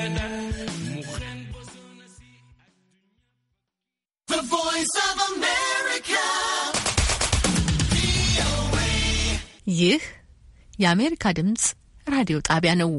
The Voice of America. ይህ የአሜሪካ ድምጽ ራዲዮ ጣቢያ ነው።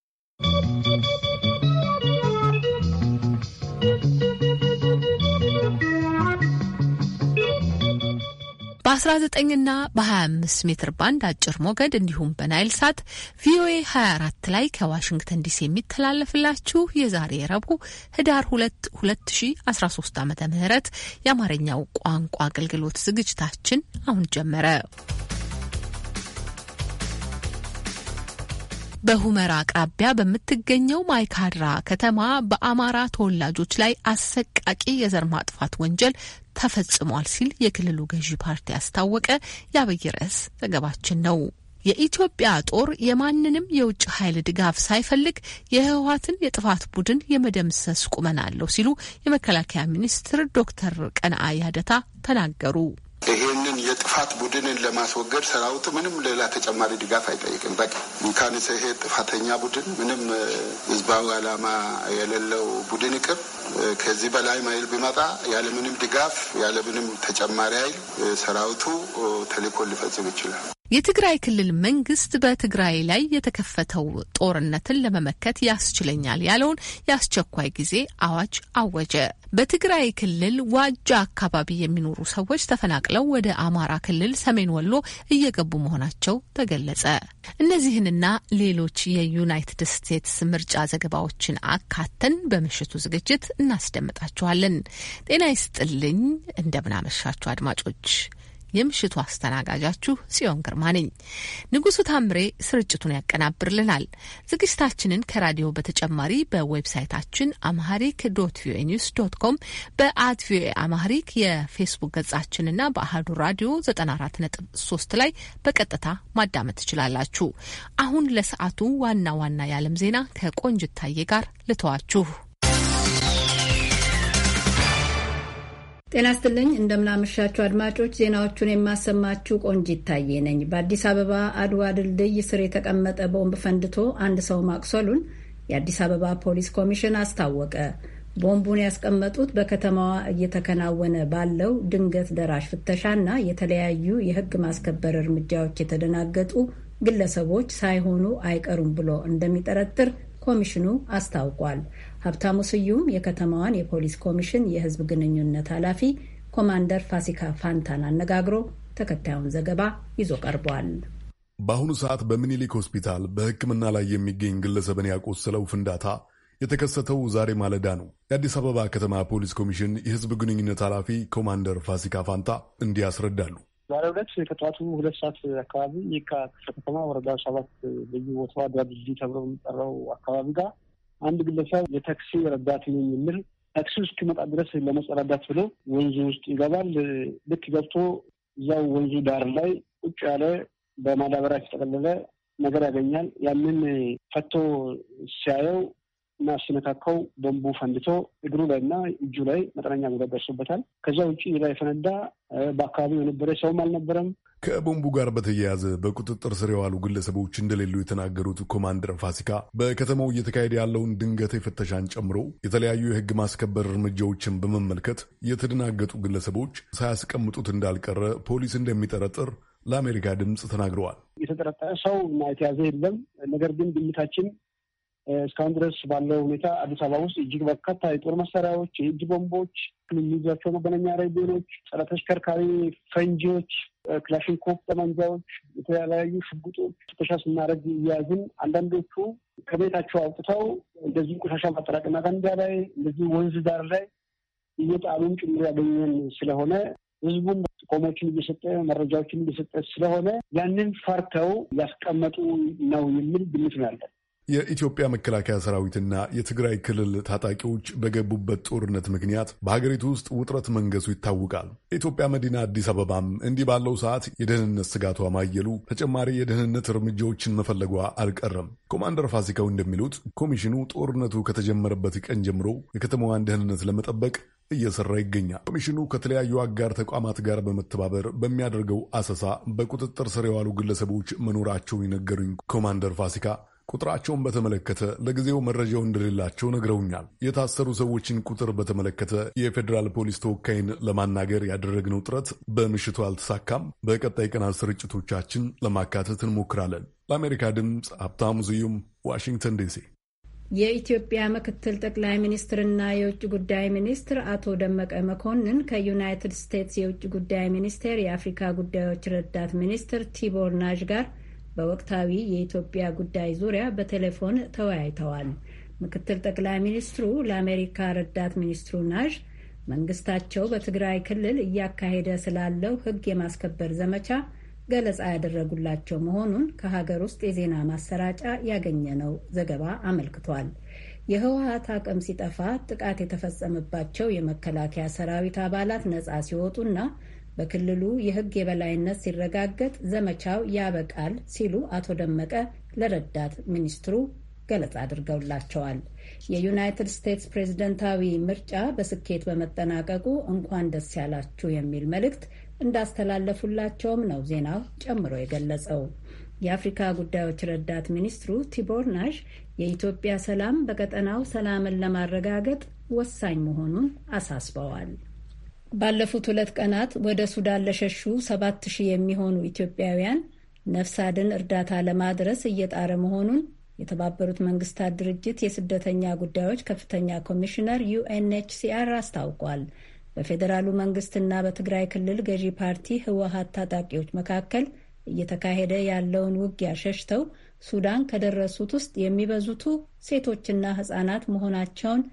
በ19ና በ25 ሜትር ባንድ አጭር ሞገድ እንዲሁም በናይል ሳት ቪኦኤ 24 ላይ ከዋሽንግተን ዲሲ የሚተላለፍላችሁ የዛሬ ረቡዕ ህዳር 2 2013 ዓ.ም የአማርኛው ቋንቋ አገልግሎት ዝግጅታችን አሁን ጀመረ። በሁመራ አቅራቢያ በምትገኘው ማይካድራ ከተማ በአማራ ተወላጆች ላይ አሰቃቂ የዘር ማጥፋት ወንጀል ተፈጽሟል ሲል የክልሉ ገዢ ፓርቲ አስታወቀ። የአብይ ርዕስ ዘገባችን ነው። የኢትዮጵያ ጦር የማንንም የውጭ ኃይል ድጋፍ ሳይፈልግ የህወሓትን የጥፋት ቡድን የመደምሰስ ቁመና አለው ሲሉ የመከላከያ ሚኒስትር ዶክተር ቀነዓ ያደታ ተናገሩ። ይሄንን የጥፋት ቡድንን ለማስወገድ ሰራዊቱ ምንም ሌላ ተጨማሪ ድጋፍ አይጠይቅም። በቃ እንኳን ይሄ ጥፋተኛ ቡድን ምንም ህዝባዊ ዓላማ የሌለው ቡድን ይቅር ከዚህ በላይ ማይል ቢመጣ ያለምንም ድጋፍ ያለምንም ተጨማሪ ኃይል ሰራዊቱ ተልዕኮ ሊፈጽም ይችላል። የትግራይ ክልል መንግስት በትግራይ ላይ የተከፈተው ጦርነትን ለመመከት ያስችለኛል ያለውን የአስቸኳይ ጊዜ አዋጅ አወጀ። በትግራይ ክልል ዋጃ አካባቢ የሚኖሩ ሰዎች ተፈናቅለው ወደ አማራ ክልል ሰሜን ወሎ እየገቡ መሆናቸው ተገለጸ። እነዚህንና ሌሎች የዩናይትድ ስቴትስ ምርጫ ዘገባዎችን አካተን በምሽቱ ዝግጅት እናስደምጣችኋለን። ጤና ይስጥልኝ፣ እንደምናመሻችሁ አድማጮች። የምሽቱ አስተናጋጃችሁ ጽዮን ግርማ ነኝ። ንጉሱ ታምሬ ስርጭቱን ያቀናብርልናል። ዝግጅታችንን ከራዲዮ በተጨማሪ በዌብሳይታችን amharic.voanews.com በ@voa amharic የፌስቡክ ገጻችንና በአሃዱ ራዲዮ 94.3 ላይ በቀጥታ ማዳመጥ ትችላላችሁ። አሁን ለሰዓቱ ዋና ዋና የዓለም ዜና ከቆንጅታዬ ጋር ልተዋችሁ። ጤና ይስጥልኝ፣ እንደምናመሻችሁ አድማጮች። ዜናዎቹን የማሰማችሁ ቆንጂት ታዬ ነኝ። በአዲስ አበባ አድዋ ድልድይ ስር የተቀመጠ ቦምብ ፈንድቶ አንድ ሰው ማቁሰሉን የአዲስ አበባ ፖሊስ ኮሚሽን አስታወቀ። ቦምቡን ያስቀመጡት በከተማዋ እየተከናወነ ባለው ድንገት ደራሽ ፍተሻና የተለያዩ የሕግ ማስከበር እርምጃዎች የተደናገጡ ግለሰቦች ሳይሆኑ አይቀሩም ብሎ እንደሚጠረጥር ኮሚሽኑ አስታውቋል። ሀብታሙ ስዩም የከተማዋን የፖሊስ ኮሚሽን የህዝብ ግንኙነት ኃላፊ ኮማንደር ፋሲካ ፋንታን አነጋግሮ ተከታዩን ዘገባ ይዞ ቀርቧል። በአሁኑ ሰዓት በሚኒሊክ ሆስፒታል በሕክምና ላይ የሚገኝ ግለሰብን ያቆሰለው ፍንዳታ የተከሰተው ዛሬ ማለዳ ነው። የአዲስ አበባ ከተማ ፖሊስ ኮሚሽን የህዝብ ግንኙነት ኃላፊ ኮማንደር ፋሲካ ፋንታ እንዲህ ያስረዳሉ። ዛሬ ዕለት ከጠዋቱ 2 ሰዓት አካባቢ የካ ክፍለ ከተማ ወረዳ 7 ልዩ ቦታው አድዋ ድልድይ ተብሎ የሚጠራው አካባቢ ጋር አንድ ግለሰብ የታክሲ ረዳት ነኝ የሚል ታክሲ እስኪመጣ ድረስ ለመጸዳዳት ብሎ ወንዙ ውስጥ ይገባል። ልክ ገብቶ እዛው ወንዙ ዳር ላይ ቁጭ ያለ በማዳበሪያ የተጠቀለለ ነገር ያገኛል። ያንን ፈቶ ሲያየው እና ሲነካካው ቦምቡ ፈንድቶ እግሩ ላይ እና እጁ ላይ መጠነኛ ጉዳት ደርሶበታል። ከዛ ውጭ ሌላ የፈነዳ በአካባቢው የነበረ ሰውም አልነበረም። ከቦምቡ ጋር በተያያዘ በቁጥጥር ስር የዋሉ ግለሰቦች እንደሌሉ የተናገሩት ኮማንደር ፋሲካ በከተማው እየተካሄደ ያለውን ድንገት ፍተሻን ጨምሮ የተለያዩ የሕግ ማስከበር እርምጃዎችን በመመልከት የተደናገጡ ግለሰቦች ሳያስቀምጡት እንዳልቀረ ፖሊስ እንደሚጠረጥር ለአሜሪካ ድምፅ ተናግረዋል። የተጠረጠረ ሰው እና የተያዘ የለም። ነገር ግን ግምታችን እስካሁን ድረስ ባለው ሁኔታ አዲስ አበባ ውስጥ እጅግ በርካታ የጦር መሳሪያዎች፣ የእጅ ቦምቦች፣ የሚይዟቸው መገናኛ ሬዲዮኖች፣ ጸረ ተሽከርካሪ ፈንጂዎች፣ ክላሽንኮቭ ጠመንጃዎች፣ የተለያዩ ሽጉጦች ፍተሻ ስናደርግ እያያዝን አንዳንዶቹ ከቤታቸው አውጥተው እንደዚህ ቆሻሻ ማጠራቀሚያ ገንዳ ላይ እንደዚህ ወንዝ ዳር ላይ እየጣሉን ጭምር ያገኘን ስለሆነ ህዝቡም ጥቆሞችን እየሰጠ መረጃዎችን እየሰጠ ስለሆነ ያንን ፈርተው ያስቀመጡ ነው የሚል ግምት ነው ያለን። የኢትዮጵያ መከላከያ ሰራዊትና የትግራይ ክልል ታጣቂዎች በገቡበት ጦርነት ምክንያት በሀገሪቱ ውስጥ ውጥረት መንገሱ ይታወቃል። የኢትዮጵያ መዲና አዲስ አበባም እንዲህ ባለው ሰዓት የደህንነት ስጋቷ ማየሉ ተጨማሪ የደህንነት እርምጃዎችን መፈለጓ አልቀረም። ኮማንደር ፋሲካው እንደሚሉት ኮሚሽኑ ጦርነቱ ከተጀመረበት ቀን ጀምሮ የከተማዋን ደህንነት ለመጠበቅ እየሰራ ይገኛል። ኮሚሽኑ ከተለያዩ አጋር ተቋማት ጋር በመተባበር በሚያደርገው አሰሳ በቁጥጥር ስር የዋሉ ግለሰቦች መኖራቸውን የነገሩኝ ኮማንደር ፋሲካ ቁጥራቸውን በተመለከተ ለጊዜው መረጃው እንደሌላቸው ነግረውኛል። የታሰሩ ሰዎችን ቁጥር በተመለከተ የፌዴራል ፖሊስ ተወካይን ለማናገር ያደረግነው ጥረት በምሽቱ አልተሳካም። በቀጣይ ቀናት ስርጭቶቻችን ለማካተት እንሞክራለን። ለአሜሪካ ድምፅ ሀብታሙ ስዩም ዋሽንግተን ዲሲ። የኢትዮጵያ ምክትል ጠቅላይ ሚኒስትርና የውጭ ጉዳይ ሚኒስትር አቶ ደመቀ መኮንን ከዩናይትድ ስቴትስ የውጭ ጉዳይ ሚኒስቴር የአፍሪካ ጉዳዮች ረዳት ሚኒስትር ቲቦር ናዥ ጋር በወቅታዊ የኢትዮጵያ ጉዳይ ዙሪያ በቴሌፎን ተወያይተዋል። ምክትል ጠቅላይ ሚኒስትሩ ለአሜሪካ ረዳት ሚኒስትሩ ናዥ መንግስታቸው በትግራይ ክልል እያካሄደ ስላለው ሕግ የማስከበር ዘመቻ ገለጻ ያደረጉላቸው መሆኑን ከሀገር ውስጥ የዜና ማሰራጫ ያገኘነው ዘገባ አመልክቷል። የህወሓት አቅም ሲጠፋ ጥቃት የተፈጸመባቸው የመከላከያ ሰራዊት አባላት ነጻ ሲወጡና በክልሉ የህግ የበላይነት ሲረጋገጥ ዘመቻው ያበቃል ሲሉ አቶ ደመቀ ለረዳት ሚኒስትሩ ገለጻ አድርገውላቸዋል። የዩናይትድ ስቴትስ ፕሬዝደንታዊ ምርጫ በስኬት በመጠናቀቁ እንኳን ደስ ያላችሁ የሚል መልእክት እንዳስተላለፉላቸውም ነው ዜናው ጨምሮ የገለጸው። የአፍሪካ ጉዳዮች ረዳት ሚኒስትሩ ቲቦር ናዥ የኢትዮጵያ ሰላም በቀጠናው ሰላምን ለማረጋገጥ ወሳኝ መሆኑን አሳስበዋል። ባለፉት 2 ቀናት ወደ ሱዳን ለሸሹ 7,000 የሚሆኑ ኢትዮጵያውያን ነፍስ አድን እርዳታ ለማድረስ እየጣረ መሆኑን የተባበሩት መንግስታት ድርጅት የስደተኛ ጉዳዮች ከፍተኛ ኮሚሽነር UNHCR አስታውቋል። በፌዴራሉ መንግስትና በትግራይ ክልል ገዢ ፓርቲ ህወሓት ታጣቂዎች መካከል እየተካሄደ ያለውን ውጊያ ሸሽተው ሱዳን ከደረሱት ውስጥ የሚበዙቱ ሴቶችና ህጻናት መሆናቸውን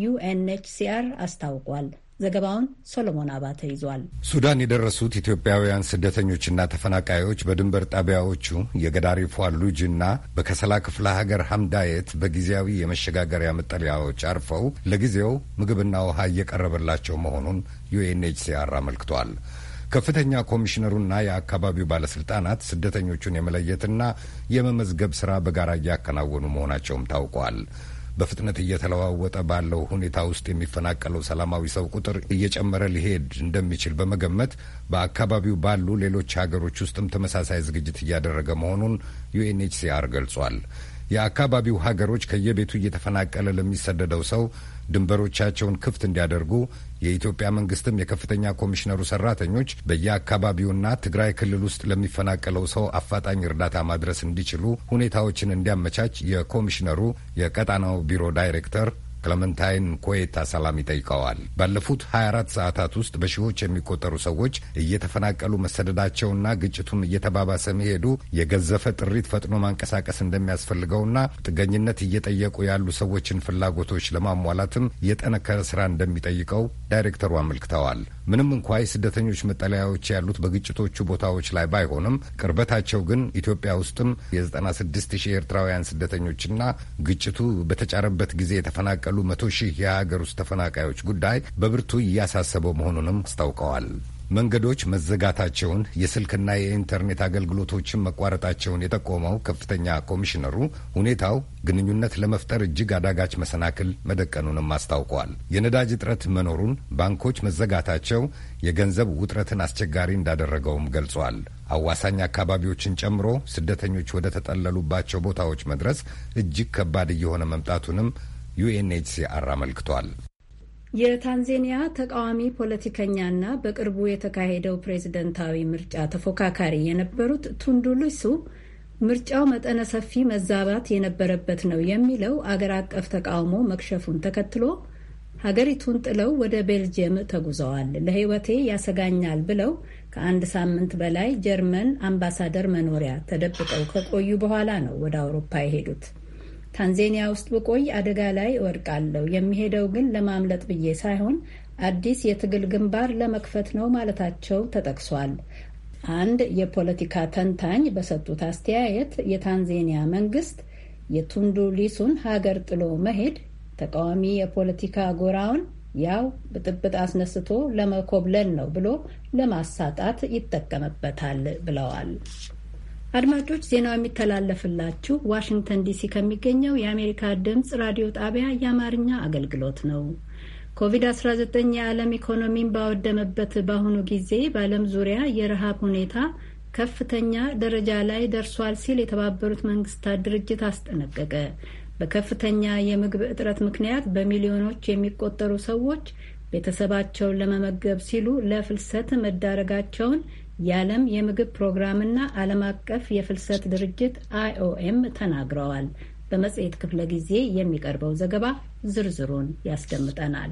UNHCR አስታውቋል። ዘገባውን ሶሎሞን አባተ ይዟል። ሱዳን የደረሱት ኢትዮጵያውያን ስደተኞችና ተፈናቃዮች በድንበር ጣቢያዎቹ የገዳሪፍ ሉጅና በከሰላ ክፍለ ሀገር ሐምዳየት በጊዜያዊ የመሸጋገሪያ መጠለያዎች አርፈው ለጊዜው ምግብና ውሃ እየቀረበላቸው መሆኑን UNHCR አመልክቷል። ከፍተኛ ኮሚሽነሩና የአካባቢው ባለስልጣናት ስደተኞቹን የመለየትና የመመዝገብ ሥራ በጋራ እያከናወኑ መሆናቸውም ታውቋል። በፍጥነት እየተለዋወጠ ባለው ሁኔታ ውስጥ የሚፈናቀለው ሰላማዊ ሰው ቁጥር እየጨመረ ሊሄድ እንደሚችል በመገመት በአካባቢው ባሉ ሌሎች ሀገሮች ውስጥም ተመሳሳይ ዝግጅት እያደረገ መሆኑን UNHCR ገልጿል። የአካባቢው ሀገሮች ከየቤቱ እየተፈናቀለ ለሚሰደደው ሰው ድንበሮቻቸውን ክፍት እንዲያደርጉ የኢትዮጵያ መንግስትም የከፍተኛ ኮሚሽነሩ ሰራተኞች በየአካባቢውና ትግራይ ክልል ውስጥ ለሚፈናቀለው ሰው አፋጣኝ እርዳታ ማድረስ እንዲችሉ ሁኔታዎችን እንዲያመቻች የኮሚሽነሩ የቀጣናው ቢሮ ዳይሬክተር ክለመንታይን ኮየታ ሰላም ይጠይቀዋል። ባለፉት 24 ሰዓታት ውስጥ በሺዎች የሚቆጠሩ ሰዎች እየተፈናቀሉ መሰደዳቸውና ግጭቱም እየተባባሰ መሄዱ የገዘፈ ጥሪት ፈጥኖ ማንቀሳቀስ እንደሚያስፈልገውና ጥገኝነት እየጠየቁ ያሉ ሰዎችን ፍላጎቶች ለማሟላትም የጠነከረ ስራ እንደሚጠይቀው ዳይሬክተሩ አመልክተዋል። ምንም እንኳ የስደተኞች መጠለያዎች ያሉት በግጭቶቹ ቦታዎች ላይ ባይሆንም ቅርበታቸው ግን ኢትዮጵያ ውስጥም የ96,000 ኤርትራውያን ስደተኞችና ግጭቱ በተጫረበት ጊዜ የተፈናቀሉ 100,000 የሀገር ውስጥ ተፈናቃዮች ጉዳይ በብርቱ እያሳሰበው መሆኑንም አስታውቀዋል። መንገዶች መዘጋታቸውን፣ የስልክና የኢንተርኔት አገልግሎቶችን መቋረጣቸውን የጠቆመው ከፍተኛ ኮሚሽነሩ ሁኔታው ግንኙነት ለመፍጠር እጅግ አዳጋች መሰናክል መደቀኑንም አስታውቀዋል። የነዳጅ እጥረት መኖሩን፣ ባንኮች መዘጋታቸው የገንዘብ ውጥረትን አስቸጋሪ እንዳደረገውም ገልጿል። አዋሳኝ አካባቢዎችን ጨምሮ ስደተኞች ወደ ተጠለሉባቸው ቦታዎች መድረስ እጅግ ከባድ እየሆነ መምጣቱንም UNHCR አመልክቷል። የታንዛኒያ ተቃዋሚ ፖለቲከኛና በቅርቡ የተካሄደው ፕሬዝደንታዊ ምርጫ ተፎካካሪ የነበሩት ቱንዱ ሊሱ ምርጫው መጠነ ሰፊ መዛባት የነበረበት ነው የሚለው አገር አቀፍ ተቃውሞ መክሸፉን ተከትሎ ሀገሪቱን ጥለው ወደ ቤልጅየም ተጉዘዋል። ለሕይወቴ ያሰጋኛል ብለው ከ1 ሳምንት በላይ ጀርመን አምባሳደር መኖሪያ ተደብቀው ከቆዩ በኋላ ነው ወደ አውሮፓ የሄዱት። ታንዛኒያ ውስጥ ብቆይ አደጋ ላይ እወድቃለሁ፣ የሚሄደው ግን ለማምለጥ ብዬ ሳይሆን አዲስ የትግል ግንባር ለመክፈት ነው ማለታቸው ተጠቅሷል። አንድ የፖለቲካ ተንታኝ በሰጡት አስተያየት የታንዛኒያ መንግስት የቱንዱ ሊሱን ሀገር ጥሎ መሄድ ተቃዋሚ የፖለቲካ ጎራውን ያው ብጥብጥ አስነስቶ ለመኮብለል ነው ብሎ ለማሳጣት ይጠቀምበታል ብለዋል። አድማጮች፣ ዜናው የሚተላለፍላችሁ ዋሽንግተን ዲሲ ከሚገኘው የአሜሪካ ድምፅ ራዲዮ ጣቢያ የአማርኛ አገልግሎት ነው። ኮቪድ-19 የዓለም ኢኮኖሚን ባወደመበት በአሁኑ ጊዜ በዓለም ዙሪያ የረሃብ ሁኔታ ከፍተኛ ደረጃ ላይ ደርሷል ሲል የተባበሩት መንግስታት ድርጅት አስጠነቀቀ። በከፍተኛ የምግብ እጥረት ምክንያት በሚሊዮኖች የሚቆጠሩ ሰዎች ቤተሰባቸውን ለመመገብ ሲሉ ለፍልሰት መዳረጋቸውን የዓለም የምግብ ፕሮግራምና ዓለም አቀፍ የፍልሰት ድርጅት IOM ተናግረዋል። በመጽሔት ክፍለ ጊዜ የሚቀርበው ዘገባ ዝርዝሩን ያስደምጠናል።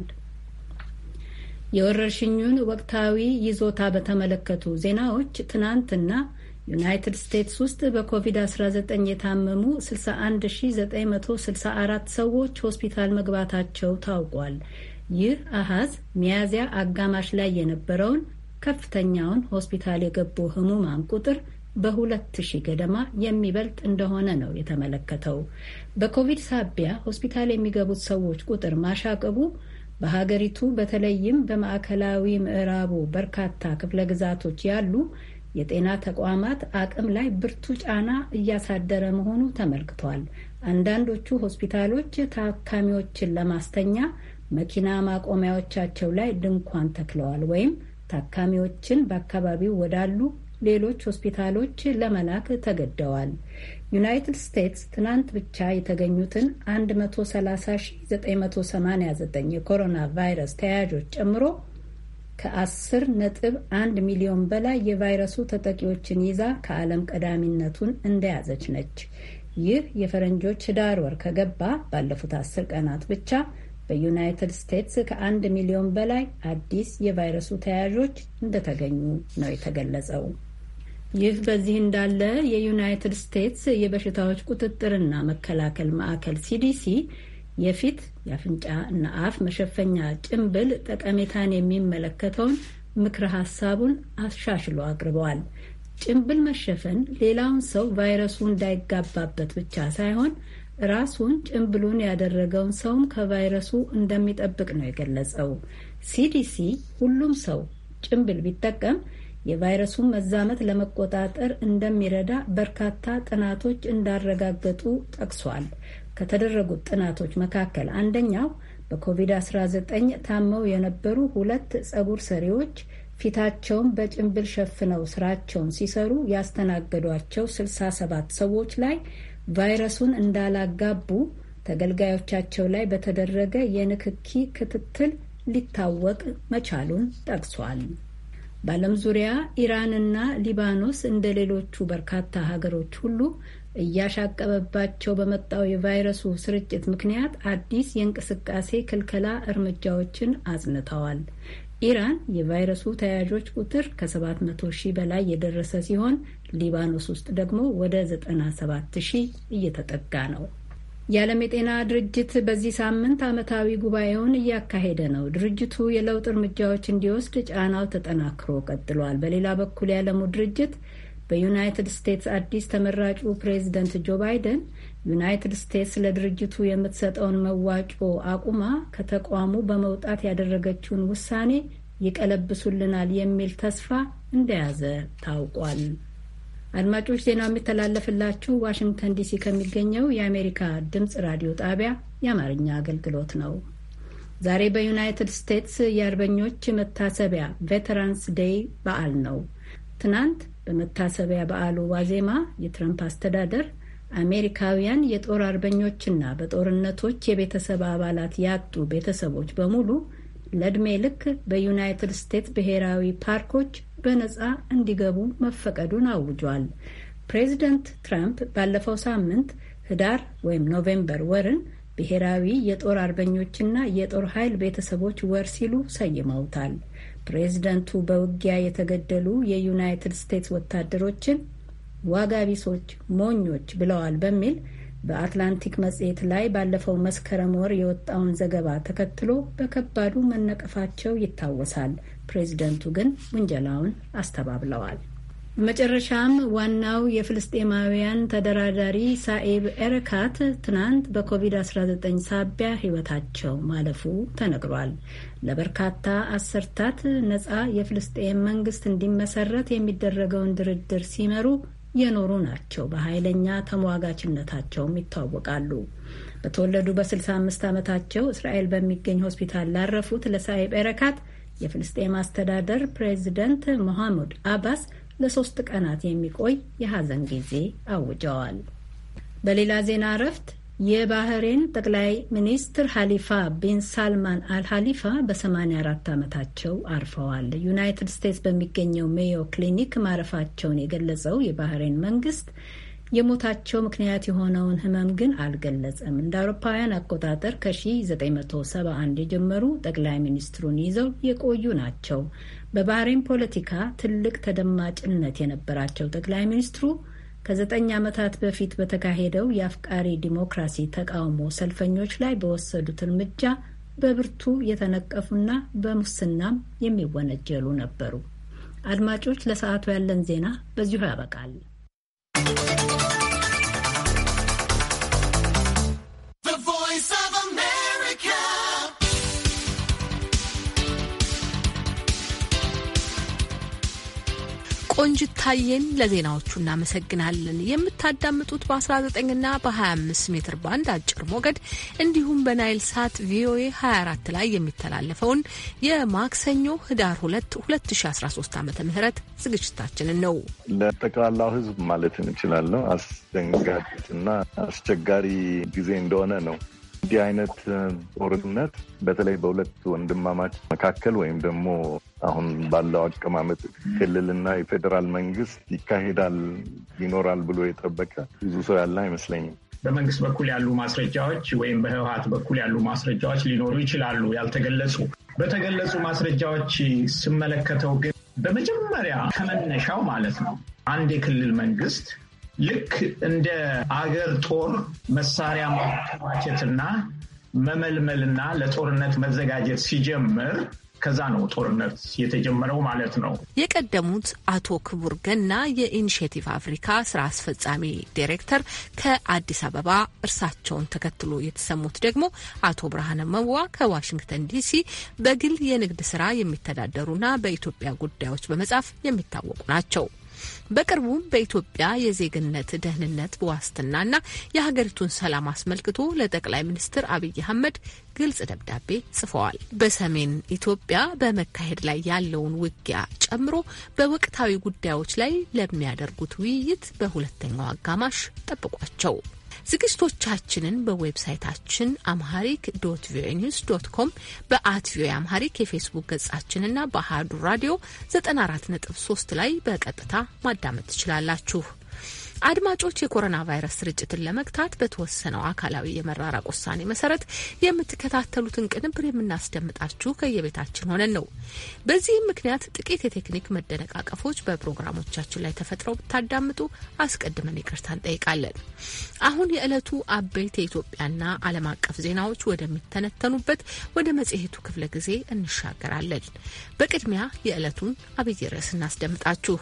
የወረርሽኙን ወቅታዊ ይዞታ በተመለከቱ ዜናዎች ትናንትና ዩናይትድ ስቴትስ ውስጥ በኮቪድ-19 የታመሙ 61964 ሰዎች ሆስፒታል መግባታቸው ታውቋል። ይህ አሃዝ ሚያዝያ አጋማሽ ላይ የነበረውን ከፍተኛውን ሆስፒታል የገቡ ህሙማን ቁጥር በ2000 ገደማ የሚበልጥ እንደሆነ ነው የተመለከተው። በኮቪድ ሳቢያ ሆስፒታል የሚገቡት ሰዎች ቁጥር ማሻቀቡ በሀገሪቱ በተለይም በማዕከላዊ ምዕራቡ በርካታ ክፍለ ግዛቶች ያሉ የጤና ተቋማት አቅም ላይ ብርቱ ጫና እያሳደረ መሆኑ ተመልክቷል። አንዳንዶቹ ሆስፒታሎች ታካሚዎችን ለማስተኛ መኪና ማቆሚያዎቻቸው ላይ ድንኳን ተክለዋል ወይም ታካሚዎችን በአካባቢው ወዳሉ ሌሎች ሆስፒታሎች ለመላክ ተገደዋል። ዩናይትድ ስቴትስ ትናንት ብቻ የተገኙትን 130,989 የኮሮና ቫይረስ ተያያዦች ጨምሮ ከ10.1 ሚሊዮን በላይ የቫይረሱ ተጠቂዎችን ይዛ ከዓለም ቀዳሚነቱን እንደያዘች ነች። ይህ የፈረንጆች ህዳር ወር ከገባ ባለፉት 10 ቀናት ብቻ በዩናይትድ ስቴትስ ከ1 ሚሊዮን በላይ አዲስ የቫይረሱ ተያያዦች እንደተገኙ ነው የተገለጸው። ይህ በዚህ እንዳለ የዩናይትድ ስቴትስ የበሽታዎች ቁጥጥርና መከላከል ማዕከል CDC የፊት የአፍንጫ እና አፍ መሸፈኛ ጭንብል ጠቀሜታን የሚመለከተውን ምክረ ሀሳቡን አሻሽሎ አቅርበዋል። ጭንብል መሸፈን ሌላውን ሰው ቫይረሱ እንዳይጋባበት ብቻ ሳይሆን ራሱን ጭንብሉን ያደረገውን ሰውም ከቫይረሱ እንደሚጠብቅ ነው የገለጸው። CDC ሁሉም ሰው ጭንብል ቢጠቀም የቫይረሱን መዛመት ለመቆጣጠር እንደሚረዳ በርካታ ጥናቶች እንዳረጋገጡ ጠቅሷል። ከተደረጉት ጥናቶች መካከል አንደኛው በኮቪድ-19 ታመው የነበሩ 2 ጸጉር ሰሪዎች ፊታቸውን በጭንብል ሸፍነው ስራቸውን ሲሰሩ ያስተናገዷቸው 67 ሰዎች ላይ ቫይረሱን እንዳላጋቡ ተገልጋዮቻቸው ላይ በተደረገ የንክኪ ክትትል ሊታወቅ መቻሉን ጠቅሷል። በዓለም ዙሪያ ኢራንና ሊባኖስ እንደ ሌሎቹ በርካታ ሀገሮች ሁሉ እያሻቀበባቸው በመጣው የቫይረሱ ስርጭት ምክንያት አዲስ የእንቅስቃሴ ክልከላ እርምጃዎችን አጽንተዋል። ኢራን የቫይረሱ ተያያዦች ቁጥር ከ700,000 በላይ የደረሰ ሲሆን ሊባኖስ ውስጥ ደግሞ ወደ 97,000 እየተጠጋ ነው። የዓለም የጤና ድርጅት በዚህ ሳምንት ዓመታዊ ጉባኤውን እያካሄደ ነው። ድርጅቱ የለውጥ እርምጃዎች እንዲወስድ ጫናው ተጠናክሮ ቀጥሏል። በሌላ በኩል የዓለሙ ድርጅት በዩናይትድ ስቴትስ አዲስ ተመራጩ ፕሬዚደንት ጆ ባይደን ዩናይትድ ስቴትስ ለድርጅቱ የምትሰጠውን መዋጮ አቁማ ከተቋሙ በመውጣት ያደረገችውን ውሳኔ ይቀለብሱልናል የሚል ተስፋ እንደያዘ ታውቋል። አድማጮች፣ ዜናው የሚተላለፍላችሁ ዋሽንግተን ዲሲ ከሚገኘው የአሜሪካ ድምፅ ራዲዮ ጣቢያ የአማርኛ አገልግሎት ነው። ዛሬ በዩናይትድ ስቴትስ የአርበኞች መታሰቢያ ቬተራንስ ዴይ በዓል ነው። ትናንት በመታሰቢያ በዓሉ ዋዜማ የትረምፕ አስተዳደር አሜሪካውያን የጦር አርበኞችና በጦርነቶች የቤተሰብ አባላት ያጡ ቤተሰቦች በሙሉ ለዕድሜ ልክ በዩናይትድ ስቴትስ ብሔራዊ ፓርኮች በነጻ እንዲገቡ መፈቀዱን አውጇል። ፕሬዚደንት ትራምፕ ባለፈው ሳምንት ህዳር ወይም ኖቬምበር ወርን ብሔራዊ የጦር አርበኞችና የጦር ኃይል ቤተሰቦች ወር ሲሉ ሰይመውታል። ፕሬዚደንቱ በውጊያ የተገደሉ የዩናይትድ ስቴትስ ወታደሮችን ዋጋ ቢሶች፣ ሞኞች ብለዋል በሚል በአትላንቲክ መጽሔት ላይ ባለፈው መስከረም ወር የወጣውን ዘገባ ተከትሎ በከባዱ መነቀፋቸው ይታወሳል። ፕሬዚደንቱ ግን ውንጀላውን አስተባብለዋል። በመጨረሻም ዋናው የፍልስጤማውያን ተደራዳሪ ሳኤብ ኤረካት ትናንት በኮቪድ-19 ሳቢያ ሕይወታቸው ማለፉ ተነግሯል። ለበርካታ አሰርታት ነጻ የፍልስጤም መንግስት እንዲመሰረት የሚደረገውን ድርድር ሲመሩ የኖሩ ናቸው። በኃይለኛ ተሟጋችነታቸውም ይታወቃሉ። በተወለዱ በ65 ዓመታቸው እስራኤል በሚገኝ ሆስፒታል ላረፉት ለሳኤብ ኤረካት የፍልስጤም አስተዳደር ፕሬዚደንት መሐሙድ አባስ ለ3 ቀናት የሚቆይ የሐዘን ጊዜ አውጀዋል። በሌላ ዜና እረፍት የባህሬን ጠቅላይ ሚኒስትር ሀሊፋ ቢን ሳልማን አልሀሊፋ በ84 ዓመታቸው አርፈዋል። ዩናይትድ ስቴትስ በሚገኘው ሜዮ ክሊኒክ ማረፋቸውን የገለጸው የባህሬን መንግስት የሞታቸው ምክንያት የሆነውን ህመም ግን አልገለጸም። እንደ አውሮፓውያን አቆጣጠር ከ1971 የጀመሩ ጠቅላይ ሚኒስትሩን ይዘው የቆዩ ናቸው። በባህሬን ፖለቲካ ትልቅ ተደማጭነት የነበራቸው ጠቅላይ ሚኒስትሩ ከ9 ዓመታት በፊት በተካሄደው የአፍቃሪ ዲሞክራሲ ተቃውሞ ሰልፈኞች ላይ በወሰዱት እርምጃ በብርቱ የተነቀፉና በሙስናም የሚወነጀሉ ነበሩ። አድማጮች፣ ለሰዓቱ ያለን ዜና በዚሁ ያበቃል። ቆንጅታዬን ለዜናዎቹ እናመሰግናለን። የምታዳምጡት በ19ና በ25 ሜትር ባንድ አጭር ሞገድ እንዲሁም በናይል ሳት ቪኦኤ 24 ላይ የሚተላለፈውን የማክሰኞ ህዳር 2 2013 ዓ.ም ዝግጅታችንን ነው። ለጠቅላላው ህዝብ ማለት እንችላለሁ አስደንጋጭና አስቸጋሪ ጊዜ እንደሆነ ነው። እንዲህ አይነት ጦርነት በተለይ በሁለት ወንድማማች መካከል ወይም ደግሞ አሁን ባለው አቀማመጥ ክልልና የፌዴራል መንግስት ይካሄዳል ይኖራል ብሎ የጠበቀ ብዙ ሰው ያለ አይመስለኝም። በመንግስት በኩል ያሉ ማስረጃዎች ወይም በህወሓት በኩል ያሉ ማስረጃዎች ሊኖሩ ይችላሉ ያልተገለጹ። በተገለጹ ማስረጃዎች ስመለከተው ግን በመጀመሪያ ከመነሻው ማለት ነው አንድ የክልል መንግስት ልክ እንደ አገር ጦር መሳሪያ ማከማቸትና መመልመልና ለጦርነት መዘጋጀት ሲጀምር ከዛ ነው ጦርነት የተጀመረው ማለት ነው። የቀደሙት አቶ ክቡር ገና የኢኒሼቲቭ አፍሪካ ስራ አስፈጻሚ ዳይሬክተር ከአዲስ አበባ፣ እርሳቸውን ተከትሎ የተሰሙት ደግሞ አቶ ብርሃነ መዋ ከዋሽንግተን ዲሲ በግል የንግድ ስራ የሚተዳደሩና በኢትዮጵያ ጉዳዮች በመጻፍ የሚታወቁ ናቸው። በቅርቡም በኢትዮጵያ የዜግነት ደህንነት በዋስትናና የሀገሪቱን ሰላም አስመልክቶ ለጠቅላይ ሚኒስትር አብይ አህመድ ግልጽ ደብዳቤ ጽፈዋል። በሰሜን ኢትዮጵያ በመካሄድ ላይ ያለውን ውጊያ ጨምሮ በወቅታዊ ጉዳዮች ላይ ለሚያደርጉት ውይይት በሁለተኛው አጋማሽ ጠብቋቸው። ዝግጅቶቻችንን በዌብሳይታችን amharic.voanews.com በ@voa amharic የፌስቡክ ገጻችንና በአሃዱ ራዲዮ 94.3 ላይ በቀጥታ ማዳመጥ ትችላላችሁ። አድማጮች፣ የኮሮና ቫይረስ ስርጭትን ለመግታት በተወሰነው አካላዊ የመራራቅ ውሳኔ መሰረት የምትከታተሉትን ቅንብር የምናስደምጣችሁ ከየቤታችን ሆነን ነው። በዚህም ምክንያት ጥቂት የቴክኒክ መደነቃቀፎች በፕሮግራሞቻችን ላይ ተፈጥረው ብታዳምጡ አስቀድመን ይቅርታ እንጠይቃለን። አሁን የዕለቱ አበይት የኢትዮጵያና ዓለም አቀፍ ዜናዎች ወደሚተነተኑበት ወደ መጽሔቱ ክፍለ ጊዜ እንሻገራለን። በቅድሚያ የዕለቱን አብይ ርዕስ እናስደምጣችሁ።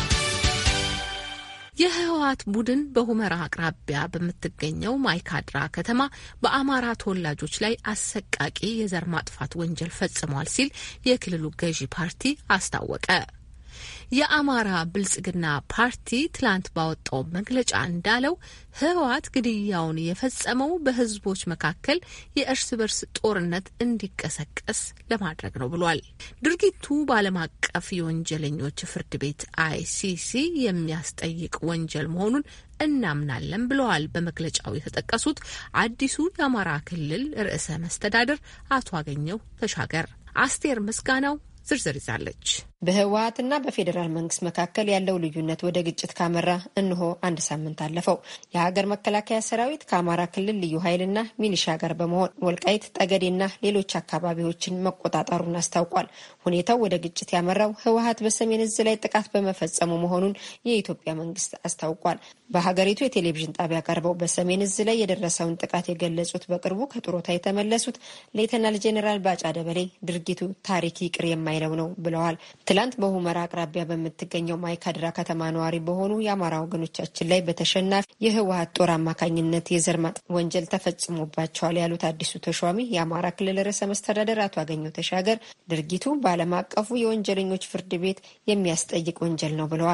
የህወሓት ቡድን በሁመራ አቅራቢያ በምትገኘው ማይካድራ ከተማ በአማራ ተወላጆች ላይ አሰቃቂ የዘር ማጥፋት ወንጀል ፈጽሟል ሲል የክልሉ ገዢ ፓርቲ አስታወቀ። የአማራ ብልጽግና ፓርቲ ትላንት ባወጣው መግለጫ እንዳለው ህወሓት ግድያውን የፈጸመው በህዝቦች መካከል የእርስ በርስ ጦርነት እንዲቀሰቀስ ለማድረግ ነው ብሏል። ድርጊቱ በዓለም አቀፍ የወንጀለኞች ፍርድ ቤት ICC የሚያስጠይቅ ወንጀል መሆኑን እናምናለን ብለዋል። በመግለጫው የተጠቀሱት አዲሱ የአማራ ክልል ርዕሰ መስተዳድር አቶ አገኘሁ ተሻገር። አስቴር ምስጋናው ዝርዝር ይዛለች። በህወሓትና በፌዴራል መንግስት መካከል ያለው ልዩነት ወደ ግጭት ካመራ እንሆ 1 ሳምንት አለፈው። የሀገር መከላከያ ሰራዊት ከአማራ ክልል ልዩ ኃይልና ሚሊሻ ጋር በመሆን ወልቃይት፣ ጠገዴና ሌሎች አካባቢዎችን መቆጣጠሩን አስታውቋል። ሁኔታው ወደ ግጭት ያመራው ህወሓት በሰሜን እዝ ላይ ጥቃት በመፈጸሙ መሆኑን የኢትዮጵያ መንግስት አስታውቋል። በሀገሪቱ የቴሌቪዥን ጣቢያ ቀርበው በሰሜን እዝ ላይ የደረሰውን ጥቃት የገለጹት በቅርቡ ከጡረታ የተመለሱት ሌተናል ጄኔራል ባጫ ደበሌ ድርጊቱ ታሪክ ይቅር የማይለው ነው ብለዋል። ትላንት በሁመራ አቅራቢያ በምትገኘው ማይካድራ ከተማ ነዋሪ በሆኑ የአማራ ወገኖቻችን ላይ በተሸናፊ የህወሓት ጦር አማካኝነት የዘር ማጥፋት ወንጀል ተፈጽሞባቸዋል ያሉት አዲሱ ተሿሚ የአማራ ክልል ርዕሰ መስተዳደር አቶ አገኘሁ ተሻገር ድርጊቱ በዓለም አቀፉ የወንጀለኞች ፍርድ ቤት የሚያስጠይቅ ወንጀል ነው ብለዋል።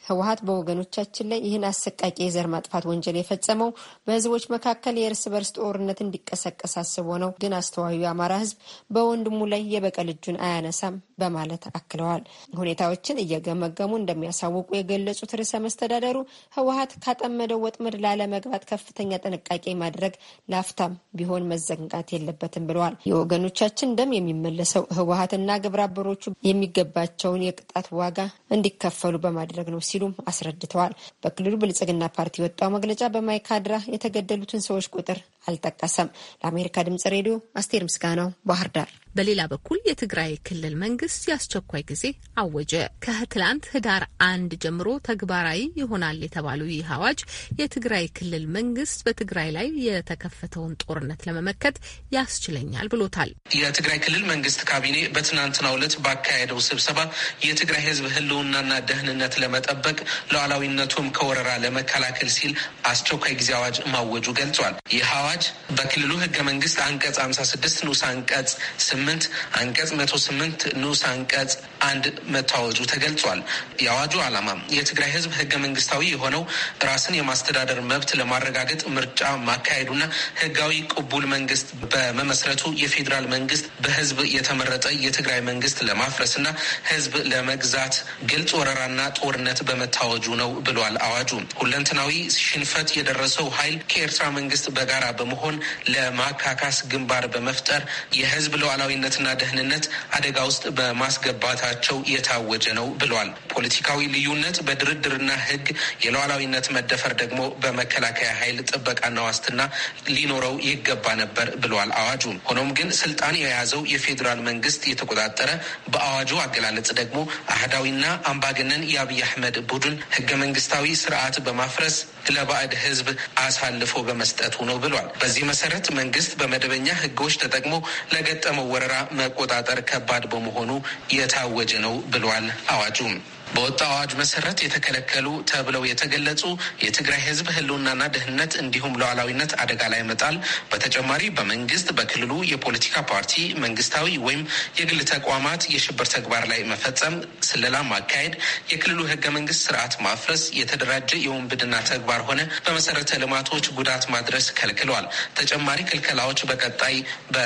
ህወሓት በወገኖቻችን ላይ ይህን አሰቃቂ የዘር ማጥፋት ወንጀል የፈጸመው በህዝቦች መካከል የእርስ በርስ ጦርነት እንዲቀሰቀስ አስቦ ነው። ግን አስተዋዩ የአማራ ህዝብ በወንድሙ ላይ የበቀል እጁን አያነሳም በማለት አክለዋል። ሁኔታዎችን እየገመገሙ እንደሚያሳውቁ የገለጹት ርዕሰ መስተዳደሩ ህወሓት ካጠመደው ወጥመድ ላለመግባት ከፍተኛ ጥንቃቄ ማድረግ ላፍታም ቢሆን መዘንጋት የለበትም ብለዋል። የወገኖቻችን ደም የሚመለሰው ህወሓትና ግብረ አበሮቹ የሚገባቸውን የቅጣት ዋጋ እንዲከፈሉ በማድረግ ነው ሲሉም አስረድተዋል። በክልሉ ብልጽግና ፓርቲ የወጣው መግለጫ በማይካድራ የተገደሉትን ሰዎች ቁጥር አልጠቀሰም። ለአሜሪካ ድምጽ ሬዲዮ አስቴር ምስጋናው ባህር ዳር። በሌላ በኩል የትግራይ ክልል መንግስት የአስቸኳይ ጊዜ አወጀ። ከትላንት ህዳር 1 ጀምሮ ተግባራዊ ይሆናል የተባለው ይህ አዋጅ የትግራይ ክልል መንግስት በትግራይ ላይ የተከፈተውን ጦርነት ለመመከት ያስችለኛል ብሎታል። የትግራይ ክልል መንግስት ካቢኔ በትናንትናው ዕለት ባካሄደው ስብሰባ የትግራይ ህዝብ ህልውናና ደህንነት ለመጠበቅ ሉዓላዊነቱም ከወረራ ለመከላከል ሲል አስቸኳይ ጊዜ አዋጅ ማወጁ ገልጿል። ይህ አዋጅ በክልሉ ህገ መንግስት አንቀጽ 56 ንዑስ አንቀጽ 8 አንቀጽ 108 ንዑስ አንቀጽ 1 መታወጁ ተገልጿል። የአዋጁ ዓላማ የትግራይ ህዝብ ህገ መንግስታዊ የሆነው ራስን የማስተዳደር መብት ለማረጋገጥ ምርጫ ማካሄዱና ህጋዊ ቅቡል መንግስት በመመስረቱ የፌዴራል መንግስት በህዝብ የተመረጠ የትግራይ መንግስት ለማፍረስና ህዝብ ለመግዛት ግልጽ ወረራና ጦርነት በመታወጁ ነው ብሏል። አዋጁ ሁለንተናዊ ሽንፈት የደረሰው ኃይል ከኤርትራ መንግስት በጋራ በመሆን ለማካካስ ግንባር በመፍጠር የህዝብ ሉዓላዊነትና ደህንነት አደጋ ውስጥ በማስገባታቸው የታወጀ ነው ብሏል። ፖለቲካዊ ልዩነት በድርድርና ህግ፣ የሉዓላዊነት መደፈር ደግሞ በመከላከያ ኃይል ጥበቃና ዋስትና ሊኖረው ይገባ ነበር ብሏል አዋጁ። ሆኖም ግን ስልጣን የያዘው የፌዴራል መንግስት የተቆጣጠረ በአዋጁ አገላለጽ ደግሞ አህዳዊና አምባገነን የአብይ አህመድ ቡድን ህገ መንግስታዊ ስርዓት በማፍረስ ለባዕድ ህዝብ አሳልፎ በመስጠቱ ነው ብሏል። በዚህ መሰረት መንግስት በመደበኛ ህጎች ተጠቅሞ ለገጠመው ወረራ መቆጣጠር ከባድ በመሆኑ የታወጀ ነው ብሏል አዋጁም። በወጣው አዋጅ መሰረት የተከለከሉ ተብለው የተገለጹ የትግራይ ህዝብ ህልውናና ደህንነት እንዲሁም ሉዓላዊነት አደጋ ላይ መጣል፣ በተጨማሪ በመንግስት በክልሉ የፖለቲካ ፓርቲ፣ መንግስታዊ ወይም የግል ተቋማት የሽብር ተግባር ላይ መፈጸም፣ ስለላ ማካሄድ፣ የክልሉ ህገ መንግስት ስርዓት ማፍረስ፣ የተደራጀ የውንብድና ተግባር ሆነ በመሰረተ ልማቶች ጉዳት ማድረስ ከልክለዋል። ተጨማሪ ክልከላዎች በቀጣይ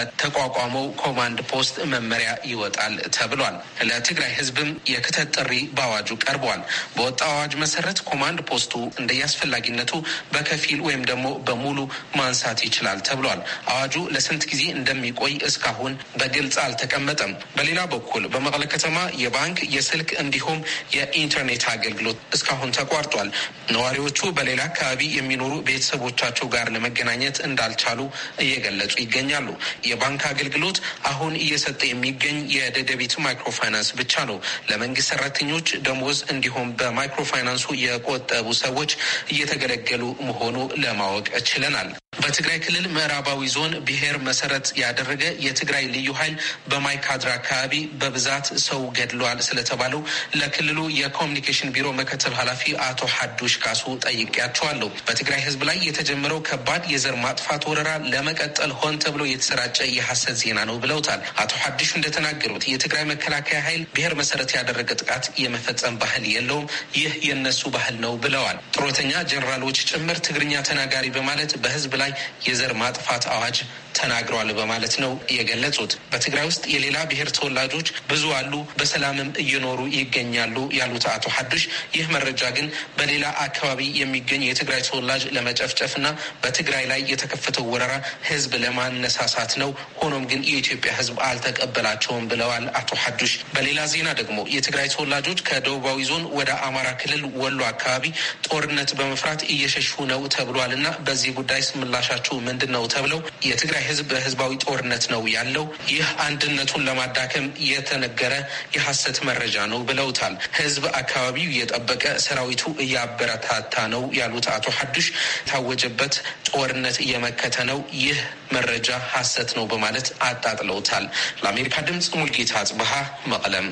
በተቋቋመው ኮማንድ ፖስት መመሪያ ይወጣል ተብሏል። ለትግራይ ህዝብም የክተት ጥሪ አዋጁ ቀርቧል። በወጣው አዋጅ መሰረት ኮማንድ ፖስቱ እንደየአስፈላጊነቱ በከፊል ወይም ደግሞ በሙሉ ማንሳት ይችላል ተብሏል። አዋጁ ለስንት ጊዜ እንደሚቆይ እስካሁን በግልጽ አልተቀመጠም። በሌላ በኩል በመቀለ ከተማ የባንክ የስልክ እንዲሁም የኢንተርኔት አገልግሎት እስካሁን ተቋርጧል። ነዋሪዎቹ በሌላ አካባቢ የሚኖሩ ቤተሰቦቻቸው ጋር ለመገናኘት እንዳልቻሉ እየገለጹ ይገኛሉ። የባንክ አገልግሎት አሁን እየሰጠ የሚገኝ የደደቢት ማይክሮፋይናንስ ብቻ ነው። ለመንግስት ሰራተኞች ደሞዝ እንዲሁም በማይክሮፋይናንሱ የቆጠቡ ሰዎች እየተገለገሉ መሆኑ ለማወቅ ችለናል። በትግራይ ክልል ምዕራባዊ ዞን ብሔር መሰረት ያደረገ የትግራይ ልዩ ኃይል በማይካድራ አካባቢ በብዛት ሰው ገድሏል ስለተባለው ለክልሉ የኮሚኒኬሽን ቢሮ ምክትል ኃላፊ አቶ ሐዱሽ ካሱ ጠይቄያቸዋለሁ። በትግራይ ህዝብ ላይ የተጀመረው ከባድ የዘር ማጥፋት ወረራ ለመቀጠል ሆን ተብሎ የተሰራጨ የሐሰት ዜና ነው ብለውታል። አቶ ሐዱሽ እንደተናገሩት የትግራይ መከላከያ ኃይል ብሔር መሰረት ያደረገ ጥቃት የመፈጸም ባህል የለውም፣ ይህ የነሱ ባህል ነው ብለዋል። ጡረተኛ ጀኔራሎች ጭምር ትግርኛ ተናጋሪ በማለት በህዝብ ላይ የዘር ማጥፋት አዋጅ ተናግረዋል በማለት ነው የገለጹት። በትግራይ ውስጥ የሌላ ብሔር ተወላጆች ብዙ አሉ፣ በሰላምም እየኖሩ ይገኛሉ ያሉት አቶ ሐዱሽ ይህ መረጃ ግን በሌላ አካባቢ የሚገኝ የትግራይ ተወላጅ ለመጨፍጨፍና በትግራይ ላይ የተከፈተው ወረራ ህዝብ ለማነሳሳት ነው። ሆኖም ግን የኢትዮጵያ ህዝብ አልተቀበላቸውም ብለዋል አቶ ሐዱሽ። በሌላ ዜና ደግሞ የትግራይ ተወላጆች ከደቡባዊ ዞን ወደ አማራ ክልል ወሎ አካባቢ ጦርነት በመፍራት እየሸሹ ነው ተብሏል እና በዚህ ጉዳይ ምላሻችሁ ምንድን ነው ተብለው የትግራይ ህዝብ በህዝባዊ ጦርነት ነው ያለው፣ ይህ አንድነቱን ለማዳከም የተነገረ የሐሰት መረጃ ነው ብለውታል። ህዝብ አካባቢው እየጠበቀ ሰራዊቱ እያበረታታ ነው ያሉት አቶ ሐዱሽ የታወጀበት ጦርነት እየመከተ ነው፣ ይህ መረጃ ሐሰት ነው በማለት አጣጥለውታል። ለአሜሪካ ድምፅ ሙልጌታ አጽብሃ መቀለም።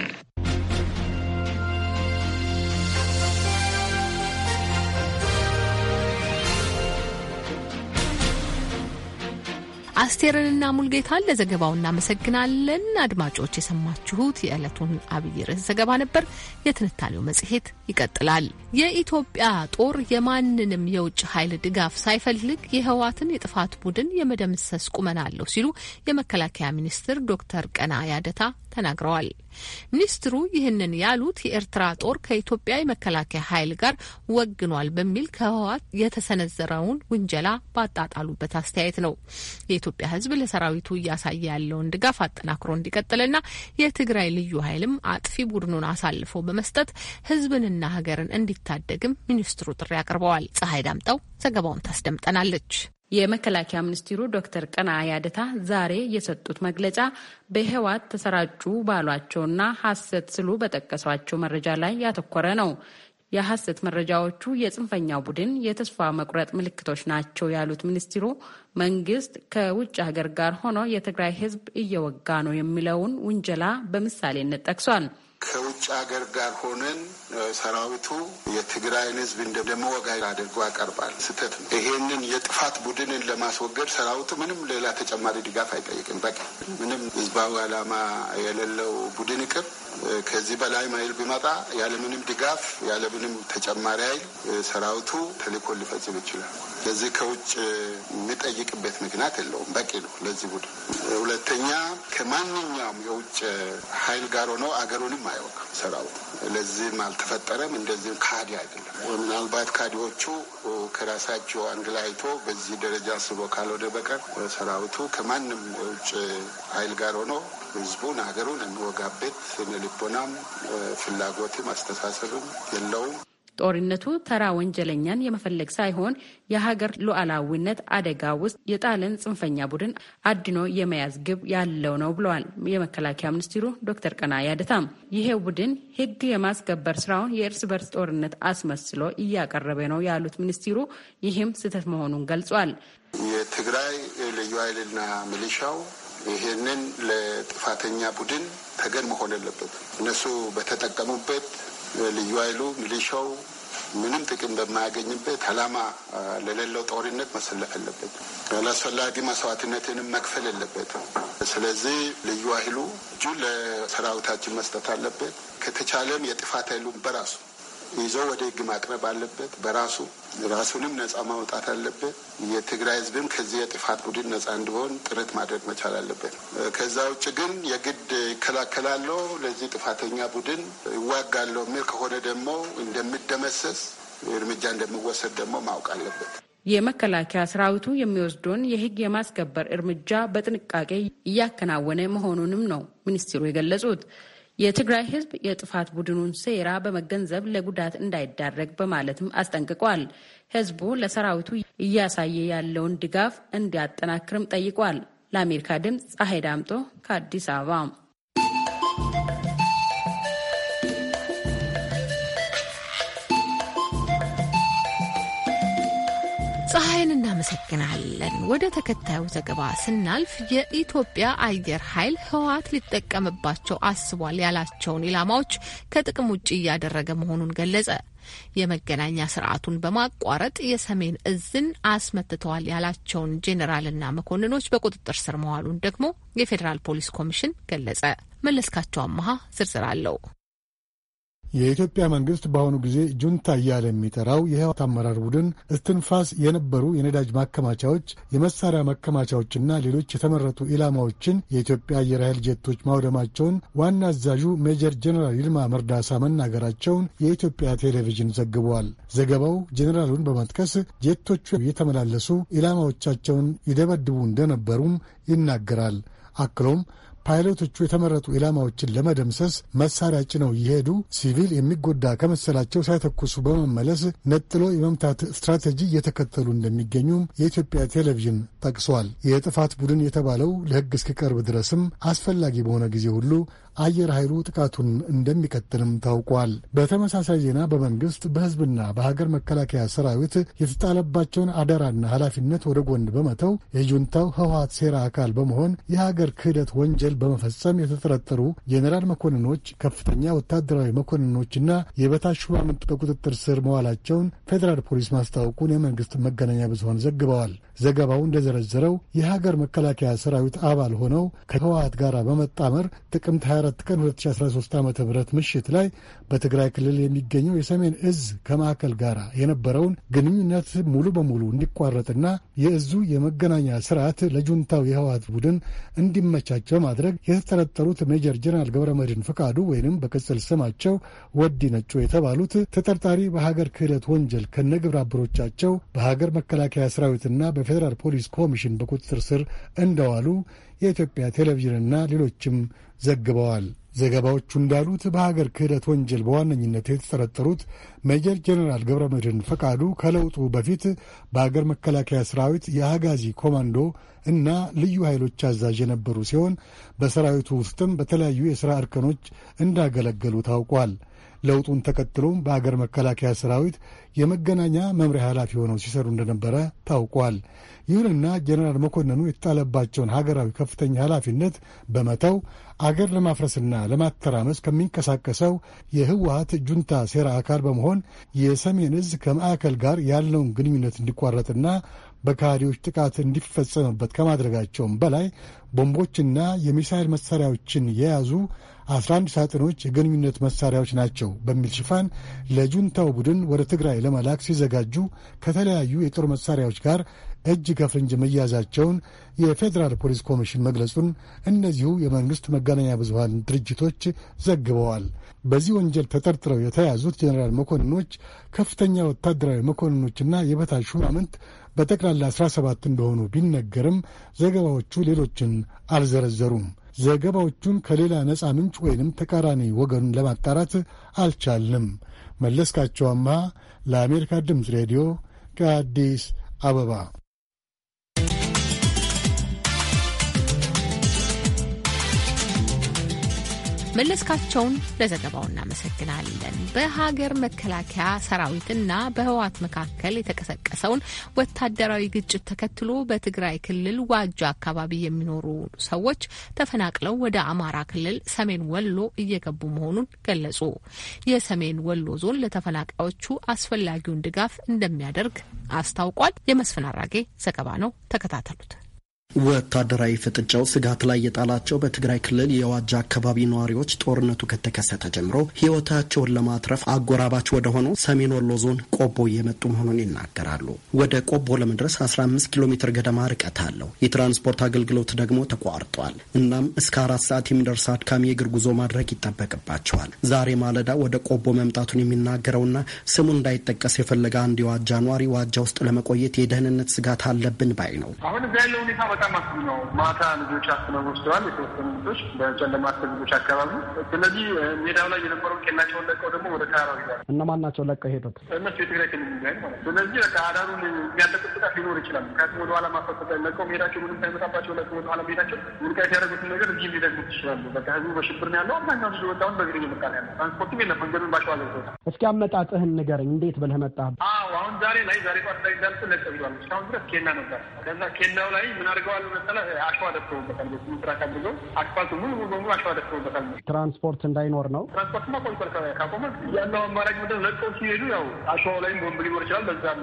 አስቴርንና ሙልጌታን ለዘገባው እናመሰግናለን። አድማጮች የሰማችሁት የዕለቱን አብይ ርዕስ ዘገባ ነበር። የትንታኔው መጽሔት ይቀጥላል። የኢትዮጵያ ጦር የማንንም የውጭ ኃይል ድጋፍ ሳይፈልግ የህወሓትን የጥፋት ቡድን የመደምሰስ ቁመና አለው ሲሉ የመከላከያ ሚኒስትር ዶክተር ቀነዓ ያደታ ተናግረዋል። ሚኒስትሩ ይህንን ያሉት የኤርትራ ጦር ከኢትዮጵያ የመከላከያ ኃይል ጋር ወግኗል በሚል ከህወሓት የተሰነዘረውን ውንጀላ ባጣጣሉበት አስተያየት ነው። የኢትዮጵያ ሕዝብ ለሰራዊቱ እያሳየ ያለውን ድጋፍ አጠናክሮ እንዲቀጥልና የትግራይ ልዩ ኃይልም አጥፊ ቡድኑን አሳልፎ በመስጠት ሕዝብንና ሀገርን እንዲታደግም ሚኒስትሩ ጥሪ አቅርበዋል። ፀሐይ ዳምጠው ዘገባውን ታስደምጠናለች። የመከላከያ ሚኒስትሩ ዶክተር ቀነዓ ያደታ ዛሬ የሰጡት መግለጫ በህወሓት ተሰራጩ ባሏቸውና ሐሰት ስሉ በጠቀሷቸው መረጃ ላይ ያተኮረ ነው። የሐሰት መረጃዎቹ የጽንፈኛው ቡድን የተስፋ መቁረጥ ምልክቶች ናቸው ያሉት ሚኒስትሩ መንግስት ከውጭ ሀገር ጋር ሆኖ የትግራይ ህዝብ እየወጋ ነው የሚለውን ውንጀላ በምሳሌነት ጠቅሷል። ከውጭ ሀገር ጋር ሆነን ሰራዊቱ የትግራይን ህዝብ እንደመወጋ አድርጎ ያቀርባል። ስህተት ነው። ይሄንን የጥፋት ቡድንን ለማስወገድ ሰራዊቱ ምንም ሌላ ተጨማሪ ድጋፍ አይጠይቅም። በቃ ምንም ህዝባዊ ዓላማ የሌለው ቡድን ይቅር ከዚህ በላይ ማይል ቢመጣ ያለምንም ድጋፍ ያለምንም ተጨማሪ ኃይል ሰራዊቱ ተልዕኮ ሊፈጽም ይችላል። ለዚህ ከውጭ የሚጠይቅበት ምክንያት የለውም። በቂ ነው ለዚህ ቡድን። ሁለተኛ ከማንኛውም የውጭ ኃይል ጋር ሆነው አገሩንም አይወቅም ሰራዊቱ። ለዚህም አልተፈጠረም። እንደዚህም ካዲ አይደለም። ምናልባት ካዲዎቹ ከራሳቸው አንድ ላይ አይቶ በዚህ ደረጃ ስቦ ካልሆነ በቀር ሰራዊቱ ከማንም የውጭ ኃይል ጋር ሆኖ ህዝቡን ሀገሩን እንወጋበት ልቦናም ፍላጎትም አስተሳሰብም የለውም። ጦርነቱ ተራ ወንጀለኛን የመፈለግ ሳይሆን የሀገር ሉዓላዊነት አደጋ ውስጥ የጣለን ጽንፈኛ ቡድን አድኖ የመያዝ ግብ ያለው ነው ብለዋል የመከላከያ ሚኒስትሩ ዶክተር ቀነዓ ያደታም። ይሄ ቡድን ህግ የማስከበር ስራውን የእርስ በርስ ጦርነት አስመስሎ እያቀረበ ነው ያሉት ሚኒስትሩ ይህም ስህተት መሆኑን ገልጿል። የትግራይ ልዩ ኃይልና ሚሊሻው ይሄንን ለጥፋተኛ ቡድን ተገን መሆን የለበት። እነሱ በተጠቀሙበት ልዩ ኃይሉ ሚሊሻው ምንም ጥቅም በማያገኝበት ዓላማ ለሌለው ጦርነት መሰለፍ የለበት። አላስፈላጊ መስዋዕትነትንም መክፈል የለበት። ስለዚህ ልዩ ኃይሉ እጁን ለሰራዊታችን መስጠት አለበት። ከተቻለም የጥፋት ኃይሉን በራሱ ይዞ ወደ ህግ ማቅረብ አለበት። በራሱ ራሱንም ነጻ ማውጣት አለበት። የትግራይ ህዝብም ከዚህ የጥፋት ቡድን ነጻ እንዲሆን ጥረት ማድረግ መቻል አለበት። ከዛ ውጭ ግን የግድ ይከላከላለሁ ለዚህ ጥፋተኛ ቡድን ይዋጋለሁ የሚል ከሆነ ደግሞ እንደሚደመሰስ እርምጃ እንደሚወሰድ ደግሞ ማወቅ አለበት። የመከላከያ ሰራዊቱ የሚወስደውን የህግ የማስከበር እርምጃ በጥንቃቄ እያከናወነ መሆኑንም ነው ሚኒስትሩ የገለጹት። የትግራይ ህዝብ የጥፋት ቡድኑን ሴራ በመገንዘብ ለጉዳት እንዳይዳረግ በማለትም አስጠንቅቋል። ህዝቡ ለሰራዊቱ እያሳየ ያለውን ድጋፍ እንዲያጠናክርም ጠይቋል። ለአሜሪካ ድምፅ ፀሐይ ዳምጦ ከአዲስ አበባ። ፀሐይን እናመሰግናለን። ወደ ተከታዩ ዘገባ ስናልፍ የኢትዮጵያ አየር ኃይል ህወሓት ሊጠቀምባቸው አስቧል ያላቸውን ኢላማዎች ከጥቅም ውጭ እያደረገ መሆኑን ገለጸ። የመገናኛ ስርዓቱን በማቋረጥ የሰሜን እዝን አስመትተዋል ያላቸውን ጄኔራልና መኮንኖች በቁጥጥር ስር መዋሉን ደግሞ የፌዴራል ፖሊስ ኮሚሽን ገለጸ። መለስካቸው አመሃ ዝርዝር አለው። የኢትዮጵያ መንግስት በአሁኑ ጊዜ ጁንታ እያለ የሚጠራው የህወሓት አመራር ቡድን እስትንፋስ የነበሩ የነዳጅ ማከማቻዎች፣ የመሳሪያ ማከማቻዎችና ሌሎች የተመረጡ ኢላማዎችን የኢትዮጵያ አየር ኃይል ጄቶች ማውደማቸውን ዋና አዛዡ ሜጀር ጄኔራል ይልማ መርዳሳ መናገራቸውን የኢትዮጵያ ቴሌቪዥን ዘግቧል። ዘገባው ጄኔራሉን በመጥቀስ ጄቶቹ እየተመላለሱ ኢላማዎቻቸውን ይደበድቡ እንደነበሩም ይናገራል። አክሎም ፓይለቶቹ የተመረጡ ኢላማዎችን ለመደምሰስ መሳሪያ ጭነው እየሄዱ ሲቪል የሚጎዳ ከመሰላቸው ሳይተኩሱ በመመለስ ነጥሎ የመምታት ስትራቴጂ እየተከተሉ እንደሚገኙም የኢትዮጵያ ቴሌቪዥን ጠቅሷል። የጥፋት ቡድን የተባለው ለሕግ እስኪቀርብ ድረስም አስፈላጊ በሆነ ጊዜ ሁሉ አየር ኃይሉ ጥቃቱን እንደሚቀጥልም ታውቋል። በተመሳሳይ ዜና በመንግስት በህዝብና በሀገር መከላከያ ሰራዊት የተጣለባቸውን አደራና ኃላፊነት ወደ ጎን በመተው የጁንታው ህወሓት ሴራ አካል በመሆን የሀገር ክህደት ወንጀል በመፈጸም የተጠረጠሩ ጄኔራል መኮንኖች፣ ከፍተኛ ወታደራዊ መኮንኖችና የበታች ሹማምንት በቁጥጥር ስር መዋላቸውን ፌዴራል ፖሊስ ማስታወቁን የመንግስት መገናኛ ብዙኃን ዘግበዋል። ዘገባው እንደዘረዘረው የሀገር መከላከያ ሰራዊት አባል ሆነው ከህወሓት ጋር በመጣመር ጥቅምት 24 ቀን 2013 ዓ.ም ምሽት ላይ በትግራይ ክልል የሚገኘው የሰሜን እዝ ከማዕከል ጋር የነበረውን ግንኙነት ሙሉ በሙሉ እንዲቋረጥና የእዙ የመገናኛ ስርዓት ለጁንታው የህወሓት ቡድን እንዲመቻች በማድረግ የተጠረጠሩት ሜጀር ጀነራል ገብረመድህን ፍቃዱ ወይንም በቅጽል ስማቸው ወዲ ነጮ የተባሉት ተጠርጣሪ በሀገር ክህደት ወንጀል ከነግብረ አበሮቻቸው በሀገር መከላከያ ሰራዊትና በፌዴራል ፖሊስ ኮሚሽን በቁጥጥር ስር እንደዋሉ የኢትዮጵያ ቴሌቪዥንና ሌሎችም ዘግበዋል። ዘገባዎቹ እንዳሉት በሀገር ክህደት ወንጀል በዋነኝነት የተጠረጠሩት ሜጀር ጀነራል ገብረመድህን ፈቃዱ ከለውጡ በፊት በሀገር መከላከያ ሰራዊት የአጋዚ ኮማንዶ እና ልዩ ኃይሎች አዛዥ የነበሩ ሲሆን በሰራዊቱ ውስጥም በተለያዩ የሥራ እርከኖች እንዳገለገሉ ታውቋል። ለውጡን ተከትሎም በሀገር መከላከያ ሰራዊት የመገናኛ መምሪያ ኃላፊ ሆነው ሲሰሩ እንደነበረ ታውቋል። ይሁንና ጀነራል መኮንኑ የተጣለባቸውን ሀገራዊ ከፍተኛ ኃላፊነት በመተው አገር ለማፍረስና ለማተራመስ ከሚንቀሳቀሰው የህወሓት ጁንታ ሴራ አካል በመሆን የሰሜን እዝ ከማዕከል ጋር ያለውን ግንኙነት እንዲቋረጥና በካህዲዎች ጥቃት እንዲፈጸምበት ከማድረጋቸውም በላይ ቦምቦችና የሚሳይል መሳሪያዎችን የያዙ 11 ሳጥኖች የግንኙነት መሳሪያዎች ናቸው በሚል ሽፋን ለጁንታው ቡድን ወደ ትግራይ ለመላክ ሲዘጋጁ ከተለያዩ የጦር መሳሪያዎች ጋር እጅ ከፍንጅ መያዛቸውን የፌዴራል ፖሊስ ኮሚሽን መግለጹን እነዚሁ የመንግሥት መገናኛ ብዙሃን ድርጅቶች ዘግበዋል። በዚህ ወንጀል ተጠርጥረው የተያዙት ጄኔራል መኮንኖች፣ ከፍተኛ ወታደራዊ መኮንኖችና የበታች ሹማምንት በጠቅላላ 17 እንደሆኑ ቢነገርም ዘገባዎቹ ሌሎችን አልዘረዘሩም። ዘገባዎቹን ከሌላ ነፃ ምንጭ ወይንም ተቃራኒ ወገን ለማጣራት አልቻልንም። መለስካቸው አምሃ ለአሜሪካ ድምፅ ሬዲዮ ከአዲስ አበባ። መለስካቸውን ለዘገባው እናመሰግናለን። በሀገር መከላከያ ሰራዊትና በህወሓት መካከል የተቀሰቀሰውን ወታደራዊ ግጭት ተከትሎ በትግራይ ክልል ዋጃ አካባቢ የሚኖሩ ሰዎች ተፈናቅለው ወደ አማራ ክልል ሰሜን ወሎ እየገቡ መሆኑን ገለጹ። የሰሜን ወሎ ዞን ለተፈናቃዮቹ አስፈላጊውን ድጋፍ እንደሚያደርግ አስታውቋል። የመስፍን አራጌ ዘገባ ነው፣ ተከታተሉት። ወታደራዊ ፍጥጫው ስጋት ላይ የጣላቸው በትግራይ ክልል የዋጃ አካባቢ ነዋሪዎች ጦርነቱ ከተከሰተ ጀምሮ ህይወታቸውን ለማትረፍ አጎራባች ወደ ሆነው ሰሜን ወሎ ዞን ቆቦ እየመጡ መሆኑን ይናገራሉ። ወደ ቆቦ ለመድረስ 15 ኪሎ ሜትር ገደማ ርቀት አለው። የትራንስፖርት አገልግሎት ደግሞ ተቋርጧል። እናም እስከ 4 ሰዓት የሚደርስ አድካሚ የእግር ጉዞ ማድረግ ይጠበቅባቸዋል። ዛሬ ማለዳ ወደ ቆቦ መምጣቱን የሚናገረውና ስሙ እንዳይጠቀስ የፈለገ አንድ የዋጃ ነዋሪ ዋጃ ውስጥ ለመቆየት የደህንነት ስጋት አለብን ባይ ነው። በጣም አስጊ ነው። ማታ ልጆች አስነው ወስደዋል። የተወሰኑ ልጆች በጨለማ ልጆች አካባቢ። ስለዚህ ሜዳው ላይ የነበረውን ቄላቸውን ለቀው ደግሞ ወደ ተራራው ይላል። እነማን ናቸው ለቀው ሄዱት? እነሱ የትግራይ ክልል ሚዛይ ማለት። ስለዚህ በቃ አዳሩን የሚያጠቁት ጥቃት ሊኖር ይችላል። ምክንያቱም ወደ ኋላ ማፈጠጥ ለቀው ሜዳቸው ምንም ሳይመጣባቸው ለቀው ወደ ኋላ ሜዳቸው ውልቃይት ያደረጉትን ነገር እዚህ ሊደግሙት ይችላሉ። በቃ ህዝቡ በሽብር ነው ያለው። አብዛኛው ልጅ ወጣውን በእግር እየመጣ ነው ያለው። ትራንስፖርትም የለም። መንገዱን ባሸዋ ገብቶታል። እስኪ አመጣጥህን ንገረኝ። እንዴት ብለህ መጣህ? አሁን ዛሬ ጠዋት ላይ እንዳልኩ ለቀው ይሏል። እስካሁን ድረስ ኬላ ነበር። ከዛ ኬላው ላይ ምን አድርገዋል መሰለህ? አሸዋ ደፍተውበታል። በስምንትራክ አድርገው አስፋልቱ ሙሉ በሙሉ አሸዋ ደፍተውበታል። ትራንስፖርት እንዳይኖር ነው። ትራንስፖርት ቆይቷል። ካቆመ ያለው አማራጭ ምንድን ነው? ለቀው ሲሄዱ ያው አሸዋው ላይም ቦምብ ሊኖር ይችላል። በዛም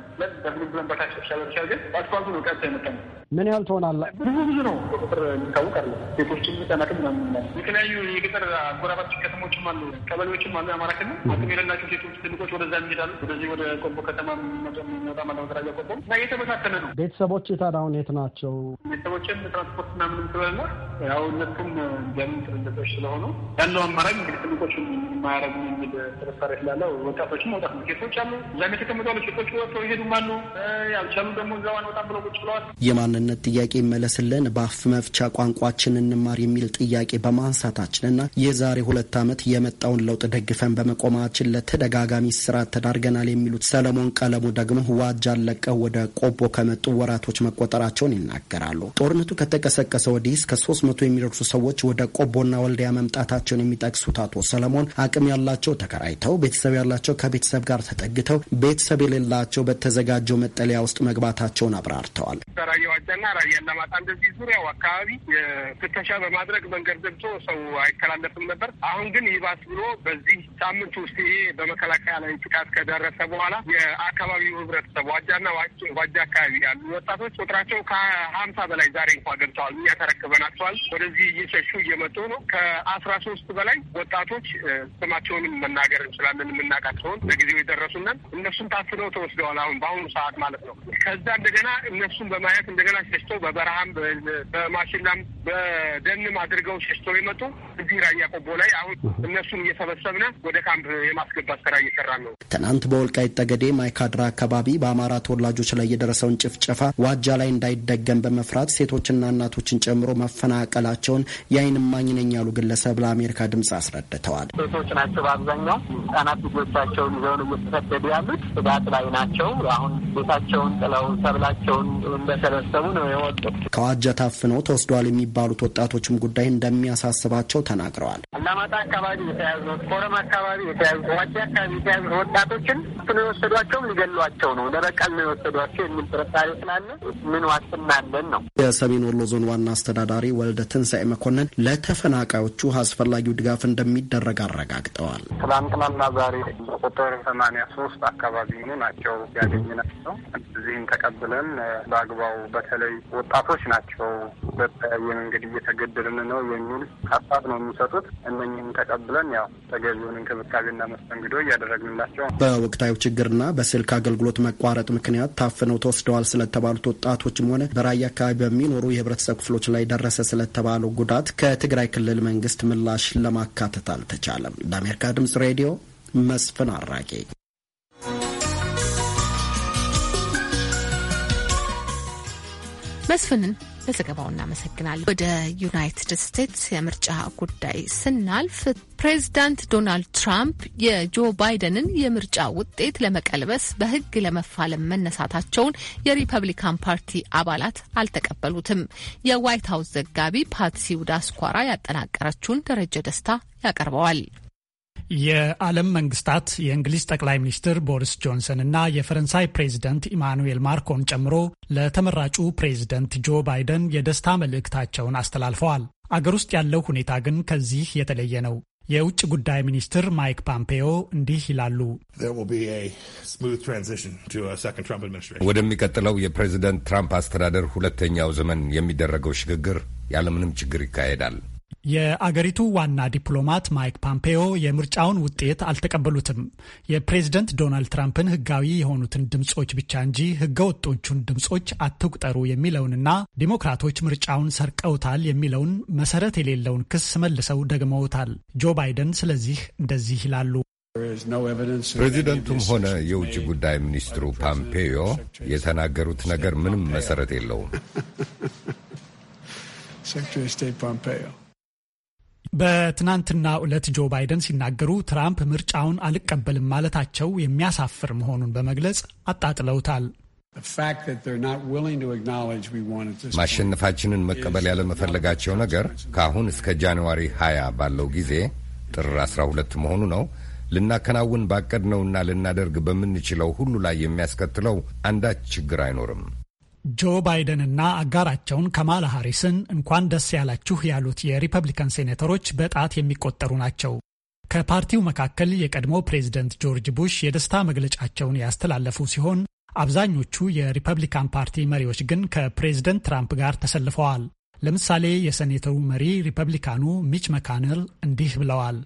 ብለን በታቸው ሻለርሻል። ግን አስፋልቱ ነው ቀጥታ የመጣው። ምን ያህል ትሆናለህ? ብዙ ነው። በቁጥር የሚታወቅ አለ። ሴቶችም ህጻናትም ምናምን የተለያዩ የገጠር አጎራባች ከተሞችም አሉ፣ ቀበሌዎችም አሉ። የአማራ ክልል አቅም የሌላቸው ሴቶች፣ ትልቆች ወደዛ የሚሄዳሉ። ወደዚህ ወደ ቆቦ ከተማ የሚመጣ ማለመሰራጃ ቆቦ እና እየተበታተነ ነው። ቤተሰቦች ታዲያ የት ናቸው? ቤተሰቦችም ትራንስፖርት ምናምንም ስለሌለ ያው እነሱም ቢያምን ትልቆች ስለሆኑ ያለው አማራጭ እንግዲህ ትልቆችን የማያረጉ የሚል ጥርጣሬ ስላለ ወጣቶችም መውጣት ነው። ሴቶች አሉ እዛም የተቀመጡ አሉ። ሴቶች ወጥተው ይሄዱም አሉ። ያልቻሉ ደግሞ እዛዋን ወጣም ብለው ቁጭ ብለዋል። የማንነት ጥያቄ ይመለስልን፣ በአፍ መፍቻ ቋንቋችን እንማር የሚል ጥያቄ በማንሳታችንና የዛሬ 2 ዓመት የመጣውን ለውጥ ደግፈን በመቆማችን ለተደጋጋሚ ስርዓት ተዳርገናል የሚሉት ሰለሞን ቀለሙ ደግሞ ዋጃን ለቀው ወደ ቆቦ ከመጡ ወራቶች መቆጠራቸውን ይናገራሉ። ጦርነቱ ከተቀሰቀሰ ወዲህ እስከ 300 የሚደርሱ ሰዎች ወደ ቆቦና ወልዲያ መምጣታቸውን የሚጠቅሱት አቶ ሰለሞን አቅም ያላቸው ተከራይተው፣ ቤተሰብ ያላቸው ከቤተሰብ ጋር ተጠግተው፣ ቤተሰብ የሌላቸው በተዘጋጀው መጠለያ ውስጥ መግባታቸውን አብራርተዋል። የዋጃ ዋጃና ራያ አላማጣ እንደዚህ ዙሪያው አካባቢ ፍተሻ በማድረግ መንገድ ዘግቶ ሰው አይተላለፍም ነበር። አሁን ግን ይባስ ብሎ በዚህ ሳምንት ውስጥ ይሄ በመከላከያ ላይ ጥቃት ከደረሰ በኋላ የአካባቢው ህብረተሰብ ዋጃና ዋጃ አካባቢ ያሉ ወጣቶች ቁጥራቸው ከ50 በላይ ዛሬ እንኳን ገብተዋል። እኛ ተረክበናቸዋል። ወደዚህ እየሸሹ እየመጡ ነው። ከ13 በላይ ወጣቶች ስማቸውንም መናገር እንችላለን የምናውቃቸውን ለጊዜው የደረሱናል። እነሱም ታፍነው ተወስደዋል። አሁን በአሁኑ ሰዓት ማለት ነው። ከዛ እንደገና እነሱን በማየት እንደገና ሸሽተው በበረሃም በማሽላም በደንም አድርገው ሸሽተው የመጡ እዚህ ራያ ቆቦ ላይ አሁን እነሱን እየሰበሰብነ ወደ ካምፕ የማስገባት ስራ እየሰራ ነው። ትናንት በወልቃይት ጠገዴ ማይካድራ አካባቢ በአማራ ተወላጆች ላይ የደረሰውን ጭፍጨፋ ዋጃ ላይ እንዳይደገም በመፍራት ሴቶችና እናቶችን ጨምሮ መፈናቀላቸውን የዓይን እማኝ ነኝ ያሉ ግለሰብ ለአሜሪካ ድምጽ አስረድተዋል። ሴቶች ናቸው በአብዛኛው። ህጻናት ልጆቻቸውን ይዘው እየተሰደዱ ያሉት ስጋት ላይ ናቸው። አሁን ቤታቸውን ጥለው ሰብላቸውን እንደሰበሰቡ ነው የወጡት። ከዋጃ ታፍነው ተወስደዋል የሚባሉት ወጣቶችም ጉዳይ እንደሚያሳስባቸው ተናግረዋል። አላማጣ አካባቢ የተያዙ፣ ኮረም አካባቢ የተያዙ፣ ዋጃ አካባቢ የተያዙ ወጣቶችን ነው የወሰዷቸውም ሊገሏቸው ነው፣ ለበቀል ነው የወሰዷቸው የሚል ጥርጣሬ ስላለ ምን ዋስትና አለን ነው። የሰሜን ወሎ ዞን ዋና አስተዳዳሪ ወልደ ትንሳኤ መኮንን ለተፈናቃዮቹ አስፈላጊው ድጋፍ እንደሚደረግ አረጋግጠዋል። ትላንትናና ዛሬ ቁጥር 83 አካባቢ ናቸው ያገኘናቸው። እዚህም ተቀብለን በአግባቡ በተለይ ወጣቶች ናቸው በተለያየ መንገድ እየተገደልን ነው የሚል ሀሳብ ነው የሚሰጡት። እነኝህም ተቀብለን ያው ተገቢውን እንክብካቤና መስተንግዶ እያደረግንላቸው። በወቅታዊ ችግርና በስልክ አገልግሎት መቋረጥ ምክንያት ታፍነው ተወስደዋል ስለተባሉት ወጣቶችም ሆነ በራያ አካባቢ በሚኖሩ የህብረተሰብ ክፍሎች ላይ ደረሰ ስለተባለው ጉዳት ከትግራይ ክልል መንግስት ምላሽ ለማካተት አልተቻለም። ለአሜሪካ ድምጽ ሬዲዮ መስፍን አራጌ። መስፍንን ለዘገባው እናመሰግናለን። ወደ ዩናይትድ ስቴትስ የምርጫ ጉዳይ ስናልፍ ፕሬዚዳንት ዶናልድ ትራምፕ የጆ ባይደንን የምርጫ ውጤት ለመቀልበስ በሕግ ለመፋለም መነሳታቸውን የሪፐብሊካን ፓርቲ አባላት አልተቀበሉትም። የዋይት ሀውስ ዘጋቢ ፓትሲ ውዳስኳራ ያጠናቀረችውን ደረጀ ደስታ ያቀርበዋል። የዓለም መንግስታት የእንግሊዝ ጠቅላይ ሚኒስትር ቦሪስ ጆንሰን እና የፈረንሳይ ፕሬዚደንት ኢማኑኤል ማክሮን ጨምሮ ለተመራጩ ፕሬዚደንት ጆ ባይደን የደስታ መልእክታቸውን አስተላልፈዋል። አገር ውስጥ ያለው ሁኔታ ግን ከዚህ የተለየ ነው። የውጭ ጉዳይ ሚኒስትር ማይክ ፖምፔዮ እንዲህ ይላሉ። ወደሚቀጥለው የፕሬዚደንት ትራምፕ አስተዳደር ሁለተኛው ዘመን የሚደረገው ሽግግር ያለምንም ችግር ይካሄዳል። የአገሪቱ ዋና ዲፕሎማት ማይክ ፖምፔዮ የምርጫውን ውጤት አልተቀበሉትም። የፕሬዝደንት ዶናልድ ትራምፕን ህጋዊ የሆኑትን ድምጾች ብቻ እንጂ ህገወጦቹን ድምጾች አትቁጠሩ የሚለውንና ዲሞክራቶች ምርጫውን ሰርቀውታል የሚለውን መሰረት የሌለውን ክስ መልሰው ደግመውታል። ጆ ባይደን ስለዚህ እንደዚህ ይላሉ። ፕሬዚደንቱም ሆነ የውጭ ጉዳይ ሚኒስትሩ ፖምፔዮ የተናገሩት ነገር ምንም መሰረት የለውም። በትናንትና ዕለት ጆ ባይደን ሲናገሩ ትራምፕ ምርጫውን አልቀበልም ማለታቸው የሚያሳፍር መሆኑን በመግለጽ አጣጥለውታል። ማሸነፋችንን መቀበል ያለመፈለጋቸው ነገር ከአሁን እስከ ጃንዋሪ 20 ባለው ጊዜ ጥር 12 መሆኑ ነው ልናከናውን ባቀድነውና ልናደርግ በምንችለው ሁሉ ላይ የሚያስከትለው አንዳች ችግር አይኖርም። ጆ ባይደንና አጋራቸውን ካማላ ሃሪስን እንኳን ደስ ያላችሁ ያሉት የሪፐብሊካን ሴኔተሮች በጣት የሚቆጠሩ ናቸው። ከፓርቲው መካከል የቀድሞ ፕሬዝደንት ጆርጅ ቡሽ የደስታ መግለጫቸውን ያስተላለፉ ሲሆን አብዛኞቹ የሪፐብሊካን ፓርቲ መሪዎች ግን ከፕሬዝደንት ትራምፕ ጋር ተሰልፈዋል። ለምሳሌ የሴኔተሩ መሪ ሪፐብሊካኑ ሚች መካነል እንዲህ ብለዋል።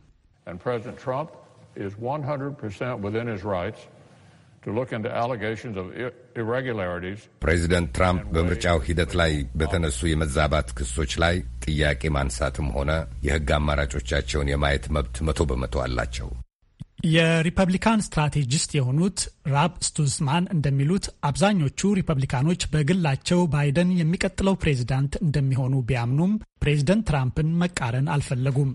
ፕሬዚደንት ትራምፕ በምርጫው ሂደት ላይ በተነሱ የመዛባት ክሶች ላይ ጥያቄ ማንሳትም ሆነ የሕግ አማራጮቻቸውን የማየት መብት 100% አላቸው። የሪፐብሊካን ስትራቴጂስት የሆኑት ራብ ስቱዝማን እንደሚሉት አብዛኞቹ ሪፐብሊካኖች በግላቸው ባይደን የሚቀጥለው ፕሬዚዳንት እንደሚሆኑ ቢያምኑም ፕሬዚደንት ትራምፕን መቃረን አልፈለጉም።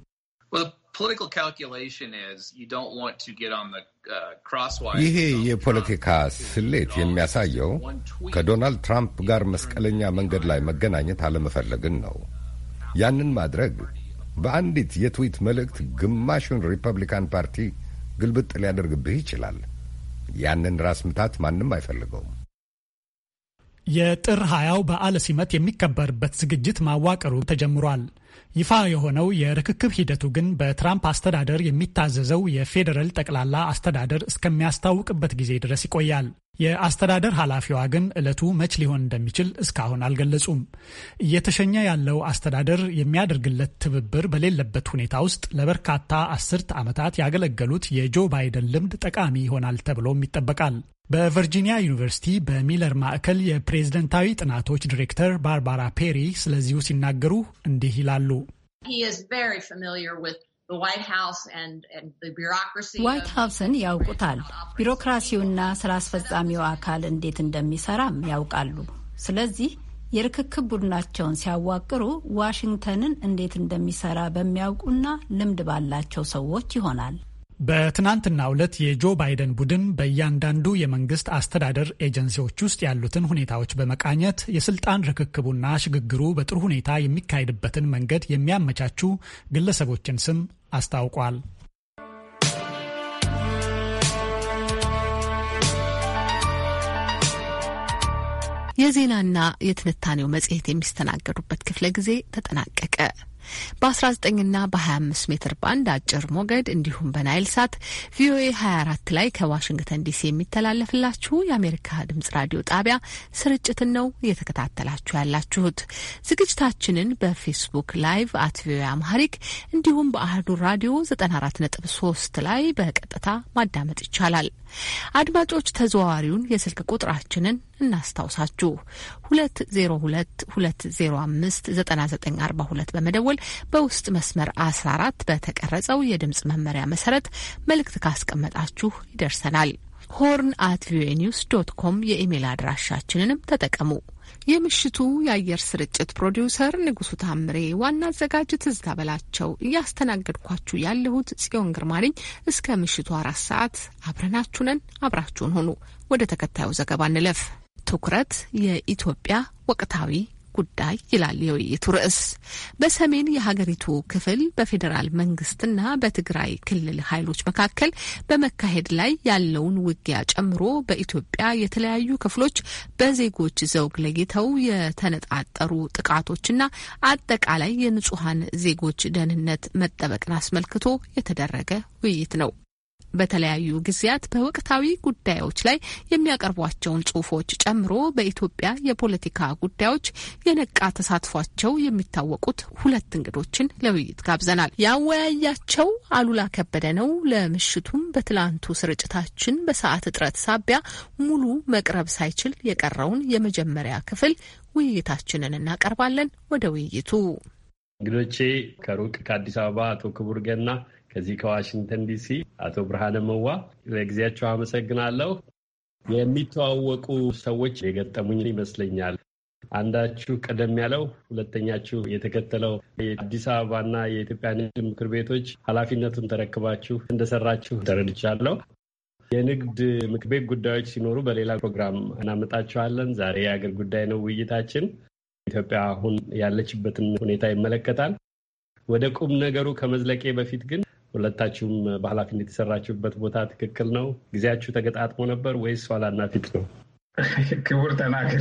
ይሄ የፖለቲካ ስሌት የሚያሳየው ከዶናልድ ትራምፕ ጋር መስቀለኛ መንገድ ላይ መገናኘት አለመፈለግን ነው። ያንን ማድረግ በአንዲት የትዊት መልእክት ግማሹን ሪፐብሊካን ፓርቲ ግልብጥ ሊያደርግብህ ይችላል። ያንን ራስ ምታት ማንም አይፈልገውም። የጥር 20 በዓለ ሲመት የሚከበርበት ዝግጅት ማዋቀሩ ተጀምሯል። ይፋ የሆነው የርክክብ ሂደቱ ግን በትራምፕ አስተዳደር የሚታዘዘው የፌዴራል ጠቅላላ አስተዳደር እስከሚያስታውቅበት ጊዜ ድረስ ይቆያል። የአስተዳደር ኃላፊዋ ግን ዕለቱ መች ሊሆን እንደሚችል እስካሁን አልገለጹም። እየተሸኘ ያለው አስተዳደር የሚያደርግለት ትብብር በሌለበት ሁኔታ ውስጥ ለበርካታ አስርት ዓመታት ያገለገሉት የጆ ባይደን ልምድ ጠቃሚ ይሆናል ተብሎም ይጠበቃል። በቨርጂኒያ ዩኒቨርሲቲ በሚለር ማዕከል የፕሬዝደንታዊ ጥናቶች ዲሬክተር ባርባራ ፔሪ ስለዚሁ ሲናገሩ እንዲህ ይላሉ። ዋይት ሀውስን ያውቁታል። ቢሮክራሲውና ስራ አስፈጻሚው አካል እንዴት እንደሚሰራም ያውቃሉ። ስለዚህ የርክክብ ቡድናቸውን ሲያዋቅሩ ዋሽንግተንን እንዴት እንደሚሰራ በሚያውቁና ልምድ ባላቸው ሰዎች ይሆናል። በትናንትናው ዕለት የጆ ባይደን ቡድን በእያንዳንዱ የመንግስት አስተዳደር ኤጀንሲዎች ውስጥ ያሉትን ሁኔታዎች በመቃኘት የስልጣን ርክክቡና ሽግግሩ በጥሩ ሁኔታ የሚካሄድበትን መንገድ የሚያመቻቹ ግለሰቦችን ስም አስታውቋል። የዜናና የትንታኔው መጽሔት የሚስተናገዱበት ክፍለ ጊዜ ተጠናቀቀ። በ19ና በ25 ሜትር ባንድ አጭር ሞገድ እንዲሁም በናይል ሳት ቪኦኤ 24 ላይ ከዋሽንግተን ዲሲ የሚተላለፍላችሁ የአሜሪካ ድምጽ ራዲዮ ጣቢያ ስርጭትን ነው እየተከታተላችሁ ያላችሁት። ዝግጅታችንን በፌስቡክ ላይቭ @ቪኦኤ አምሃሪክ እንዲሁም በአህዱ ራዲዮ 94.3 ላይ በቀጥታ ማዳመጥ ይቻላል። አድማጮች ተዘዋዋሪውን የስልክ ቁጥራችንን እናስታውሳችሁ 2022059942 በመደወል በውስጥ መስመር 14 በተቀረጸው የድምጽ መመሪያ መሰረት መልእክት ካስቀመጣችሁ ይደርሰናል። horn@voanews.com የኢሜል አድራሻችንንም ተጠቀሙ። የምሽቱ የአየር ስርጭት ፕሮዲውሰር ንጉሱ ታምሬ፣ ዋና አዘጋጅ ትዝታ በላቸው፣ እያስተናገድኳችሁ ያለሁት ጽዮን ግርማ ነኝ። እስከ ምሽቱ 4 ሰዓት አብረናችሁ ነን። አብራችሁን ሆኑ። ወደ ተከታዩ ዘገባ እንለፍ። ትኩረት የኢትዮጵያ ወቅታዊ ጉዳይ ይላል የውይይቱ ርዕስ። በሰሜን የሀገሪቱ ክፍል በፌዴራል መንግስትና በትግራይ ክልል ኃይሎች መካከል በመካሄድ ላይ ያለውን ውጊያ ጨምሮ በኢትዮጵያ የተለያዩ ክፍሎች በዜጎች ዘውግ ለይተው የተነጣጠሩ ጥቃቶችና አጠቃላይ የንጹሐን ዜጎች ደህንነት መጠበቅን አስመልክቶ የተደረገ ውይይት ነው። በተለያዩ ጊዜያት በወቅታዊ ጉዳዮች ላይ የሚያቀርቧቸውን ጽሁፎች ጨምሮ በኢትዮጵያ የፖለቲካ ጉዳዮች የነቃ ተሳትፏቸው የሚታወቁት 2 እንግዶችን ለውይይት ጋብዘናል። ያወያያቸው አሉላ ከበደ ነው። ለምሽቱም በትላንቱ ስርጭታችን በሰዓት እጥረት ሳቢያ ሙሉ መቅረብ ሳይችል የቀረውን የመጀመሪያ ክፍል ውይይታችንን እናቀርባለን። ወደ ውይይቱ እንግዶቼ ከሩቅ ከአዲስ አበባ አቶ ክቡር ገና፣ ከዚህ ከዋሽንግተን ዲሲ አቶ ብርሃነ መዋ፣ ለጊዜያቸው አመሰግናለሁ። የሚተዋወቁ ሰዎች የገጠሙኝ ይመስለኛል። አንዳችሁ ቀደም ያለው፣ ሁለተኛችሁ የተከተለው የአዲስ አበባና የኢትዮጵያ ንግድ ምክር ቤቶች ኃላፊነቱን ተረክባችሁ እንደሰራችሁ ተረድቻለሁ። የንግድ ምክር ቤት ጉዳዮች ሲኖሩ በሌላ ፕሮግራም እናመጣችኋለን። ዛሬ የአገር ጉዳይ ነው ውይይታችን። ኢትዮጵያ አሁን ያለችበትን ሁኔታ ይመለከታል። ወደ ቁም ነገሩ ከመዝለቄ በፊት ግን ሁለታችሁም በኃላፊነት የሰራችሁበት ቦታ ትክክል ነው? ጊዜያችሁ ተገጣጥሞ ነበር ወይስ ኋላና ፊት ነው? ክቡር ተናገር።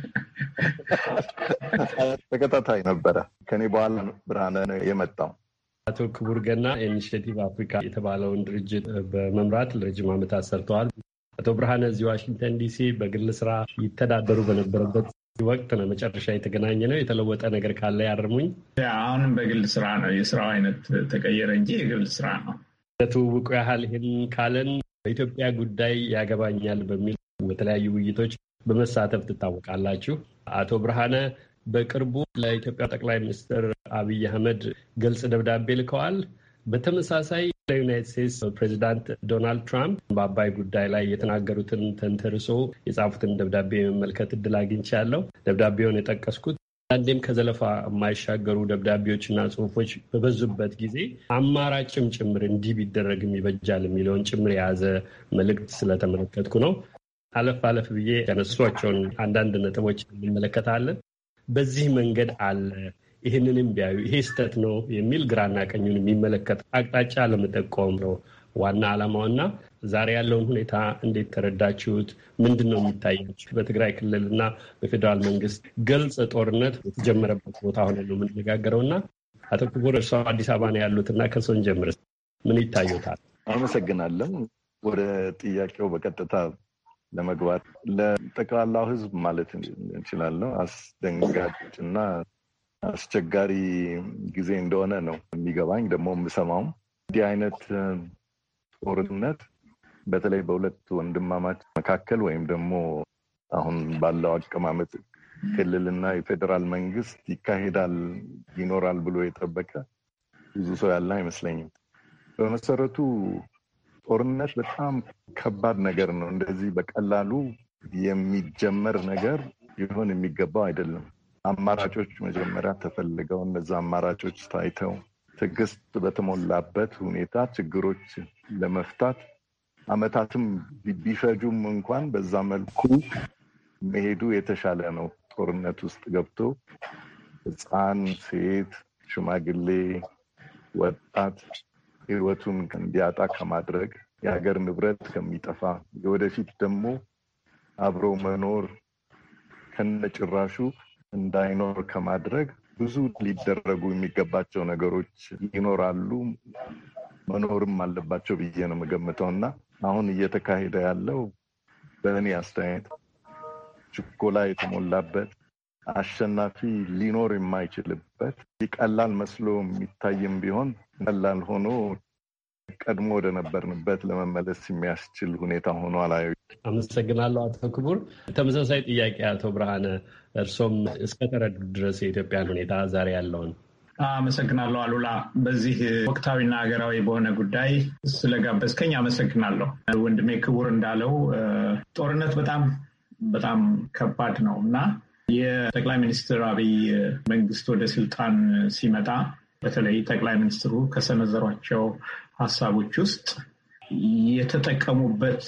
ተከታታይ ነበረ። ከኔ በኋላ ብርሃነ የመጣው። አቶ ክቡር ገና ኢኒሽቲቭ አፍሪካ የተባለውን ድርጅት በመምራት ለረጅም ዓመታት ሰርተዋል። አቶ ብርሃነ እዚህ ዋሽንግተን ዲሲ በግል ስራ ይተዳደሩ በነበረበት ወቅት ነው መጨረሻ የተገናኘ ነው። የተለወጠ ነገር ካለ ያርሙኝ። አሁንም በግል ስራ ነው። የስራው አይነት ተቀየረ እንጂ የግል ስራ ነው። ለትውውቁ ያህል ይህን ካለን በኢትዮጵያ ጉዳይ ያገባኛል በሚል በተለያዩ ውይይቶች በመሳተፍ ትታወቃላችሁ። አቶ ብርሃነ በቅርቡ ለኢትዮጵያ ጠቅላይ ሚኒስትር አብይ አህመድ ግልጽ ደብዳቤ ልከዋል። በተመሳሳይ ለዩናይትድ ስቴትስ ፕሬዚዳንት ዶናልድ ትራምፕ በአባይ ጉዳይ ላይ የተናገሩትን ተንተርሶ የጻፉትን ደብዳቤ የመመልከት እድል አግኝቻለሁ። ደብዳቤውን የጠቀስኩት አንዴም ከዘለፋ የማይሻገሩ ደብዳቤዎችና ጽሁፎች በበዙበት ጊዜ አማራጭም ጭምር እንዲህ ቢደረግም ይበጃል የሚለውን ጭምር የያዘ መልእክት ስለተመለከትኩ ነው። አለፍ አለፍ ብዬ ያነሷቸውን አንዳንድ ነጥቦች እንመለከታለን። በዚህ መንገድ አለ፣ ይህንንም ቢያዩ ይሄ ስህተት ነው የሚል ግራና ቀኙን የሚመለከት አቅጣጫ ለመጠቆም ነው ዋና ዓላማውና ዛሬ ያለውን ሁኔታ እንዴት ተረዳችሁት? ምንድን ነው የሚታያችሁ? በትግራይ ክልልና በፌዴራል መንግስት ግልጽ ጦርነት የተጀመረበት ቦታ ሆነ ነው የምንነጋገረው እና አቶ ክቡር እርስዎ አዲስ አበባ ነው ያሉትና ከእርስዎን ጀምር፣ ምን ይታዩታል? አመሰግናለሁ። ወደ ጥያቄው በቀጥታ ለመግባት ለጠቅላላው ሕዝብ ማለት እንችላለሁ አስደንጋጭና አስቸጋሪ ጊዜ እንደሆነ ነው የሚገባኝ። ደግሞ የምሰማውም እንዲህ አይነት ጦርነት በተለይ በሁለት ወንድማማች መካከል ወይም ደግሞ አሁን ባለው አቀማመጥ ክልልና የፌዴራል መንግስት ይካሄዳል ይኖራል ብሎ የጠበቀ ብዙ ሰው ያለ አይመስለኝም። በመሰረቱ ጦርነት በጣም ከባድ ነገር ነው። እንደዚህ በቀላሉ የሚጀመር ነገር ሊሆን የሚገባው አይደለም። አማራጮች መጀመሪያ ተፈልገው እነዛ አማራጮች ታይተው ትዕግስት በተሞላበት ሁኔታ ችግሮች ለመፍታት ዓመታትም ቢፈጁም እንኳን በዛ መልኩ መሄዱ የተሻለ ነው። ጦርነት ውስጥ ገብቶ ሕፃን፣ ሴት፣ ሽማግሌ፣ ወጣት ህይወቱን እንዲያጣ ከማድረግ የሀገር ንብረት ከሚጠፋ የወደፊት ደግሞ አብሮ መኖር ከነጭራሹ እንዳይኖር ከማድረግ ብዙ ሊደረጉ የሚገባቸው ነገሮች ይኖራሉ፣ መኖርም አለባቸው ብዬ ነው የምገምተው እና አሁን እየተካሄደ ያለው በእኔ አስተያየት ችኮላ የተሞላበት አሸናፊ ሊኖር የማይችልበት ቀላል መስሎ የሚታይም ቢሆን ቀላል ሆኖ ቀድሞ ወደ ነበርንበት ለመመለስ የሚያስችል ሁኔታ ሆኖ አላዩ። አመሰግናለሁ አቶ ክቡር። ተመሳሳይ ጥያቄ አቶ ብርሃነ፣ እርሶም እስከተረዱ ድረስ የኢትዮጵያን ሁኔታ ዛሬ ያለውን። አመሰግናለሁ አሉላ። በዚህ ወቅታዊና ሀገራዊ በሆነ ጉዳይ ስለጋበዝከኝ አመሰግናለሁ። ወንድሜ ክቡር እንዳለው ጦርነት በጣም ከባድ ነው እና የጠቅላይ ሚኒስትር አብይ መንግስት ወደ ስልጣን ሲመጣ በተለይ ጠቅላይ ሚኒስትሩ ከሰነዘሯቸው ሀሳቦች ውስጥ የተጠቀሙበት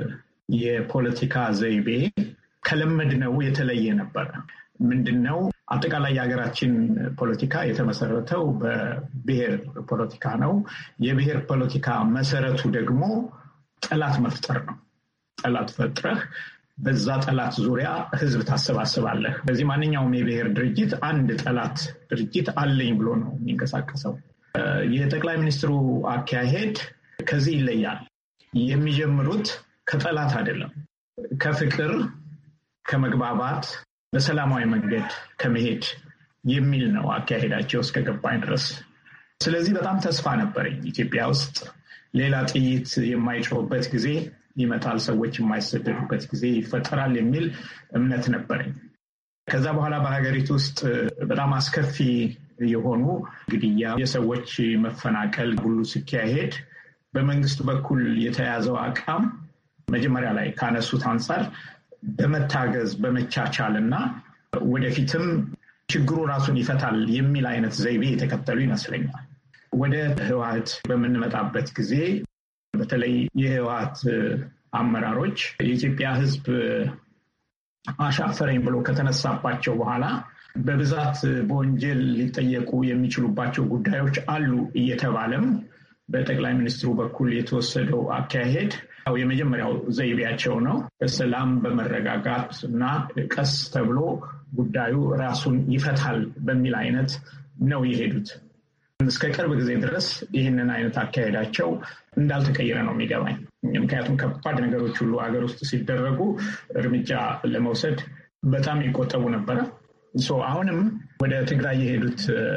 የፖለቲካ ዘይቤ ከለመድነው የተለየ ነበረ። ምንድነው? አጠቃላይ የሀገራችን ፖለቲካ የተመሰረተው በብሔር ፖለቲካ ነው። የብሔር ፖለቲካ መሰረቱ ደግሞ ጠላት መፍጠር ነው። ጠላት ፈጥረህ በዛ ጠላት ዙሪያ ህዝብ ታሰባስባለህ። በዚህ ማንኛውም የብሔር ድርጅት አንድ ጠላት ድርጅት አለኝ ብሎ ነው የሚንቀሳቀሰው። የጠቅላይ ሚኒስትሩ አካሄድ ከዚህ ይለያል። የሚጀምሩት ከጠላት አይደለም፣ ከፍቅር፣ ከመግባባት፣ በሰላማዊ መንገድ ከመሄድ የሚል ነው አካሄዳቸው እስከገባኝ ድረስ። ስለዚህ በጣም ተስፋ ነበረኝ። ኢትዮጵያ ውስጥ ሌላ ጥይት የማይጮህበት ጊዜ ይመጣል፣ ሰዎች የማይሰደዱበት ጊዜ ይፈጠራል የሚል እምነት ነበረኝ። ከዛ በኋላ በሀገሪቱ ውስጥ በጣም አስከፊ የሆኑ ግድያ፣ የሰዎች መፈናቀል ሁሉ ሲካሄድ በመንግስት በኩል የተያዘው አቋም መጀመሪያ ላይ ካነሱት አንጻር በመታገዝ በመቻቻል እና ወደፊትም ችግሩ ራሱን ይፈታል የሚል አይነት ዘይቤ የተከተሉ ይመስለኛል። ወደ ህወሓት በምንመጣበት ጊዜ በተለይ የህወሓት አመራሮች የኢትዮጵያ ህዝብ አሻፈረኝ ብሎ ከተነሳባቸው በኋላ በብዛት በወንጀል ሊጠየቁ የሚችሉባቸው ጉዳዮች አሉ እየተባለም በጠቅላይ ሚኒስትሩ በኩል የተወሰደው አካሄድ የመጀመሪያው ዘይቤያቸው ነው። በሰላም በመረጋጋት እና ቀስ ተብሎ ጉዳዩ ራሱን ይፈታል በሚል አይነት ነው የሄዱት። እስከ ቅርብ ጊዜ ድረስ ይህንን አይነት አካሄዳቸው እንዳልተቀየረ ነው የሚገባኝ። ምክንያቱም ከባድ ነገሮች ሁሉ ሀገር ውስጥ ሲደረጉ እርምጃ ለመውሰድ በጣም ይቆጠቡ ነበረ። አሁንም ወደ ትግራይ የሄዱት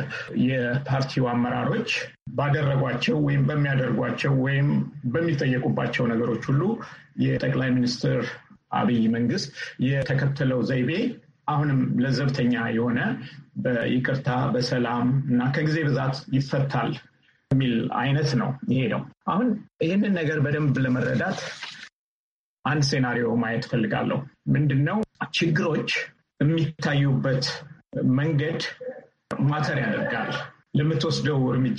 የፓርቲው አመራሮች ባደረጓቸው ወይም በሚያደርጓቸው ወይም በሚጠየቁባቸው ነገሮች ሁሉ የጠቅላይ ሚኒስትር አብይ መንግስት የተከተለው ዘይቤ አሁንም ለዘብተኛ የሆነ በይቅርታ በሰላም እና ከጊዜ ብዛት ይፈታል የሚል አይነት ነው የሄደው። አሁን ይህንን ነገር በደንብ ለመረዳት አንድ ሴናሪዮ ማየት ፈልጋለሁ። ምንድነው? ችግሮች የሚታዩበት መንገድ ማተር ያደርጋል። ለምትወስደው እርምጃ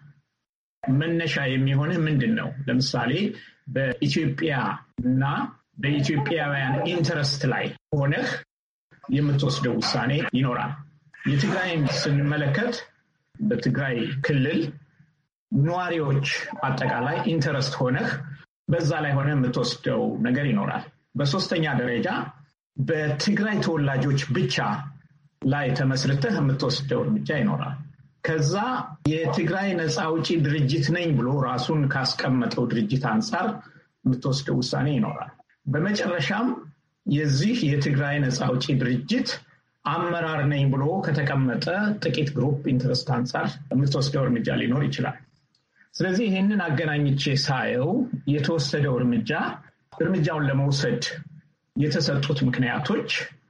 መነሻ የሚሆንህ ምንድን ነው? ለምሳሌ በኢትዮጵያ እና በኢትዮጵያውያን ኢንተረስት ላይ ሆነህ የምትወስደው ውሳኔ ይኖራል። የትግራይን ስንመለከት በትግራይ ክልል ነዋሪዎች አጠቃላይ ኢንተረስት ሆነህ በዛ ላይ ሆነ የምትወስደው ነገር ይኖራል። በሶስተኛ ደረጃ በትግራይ ተወላጆች ብቻ ላይ ተመስርተህ የምትወስደው እርምጃ ይኖራል። ከዛ የትግራይ ነፃ አውጪ ድርጅት ነኝ ብሎ ራሱን ካስቀመጠው ድርጅት አንጻር የምትወስደው ውሳኔ ይኖራል። በመጨረሻም የዚህ የትግራይ ነፃ አውጪ ድርጅት አመራር ነኝ ብሎ ከተቀመጠ ጥቂት ግሩፕ ኢንትረስት አንጻር የምትወስደው እርምጃ ሊኖር ይችላል። ስለዚህ ይህንን አገናኝቼ ሳየው የተወሰደው እርምጃውን ለመውሰድ የተሰጡት ምክንያቶች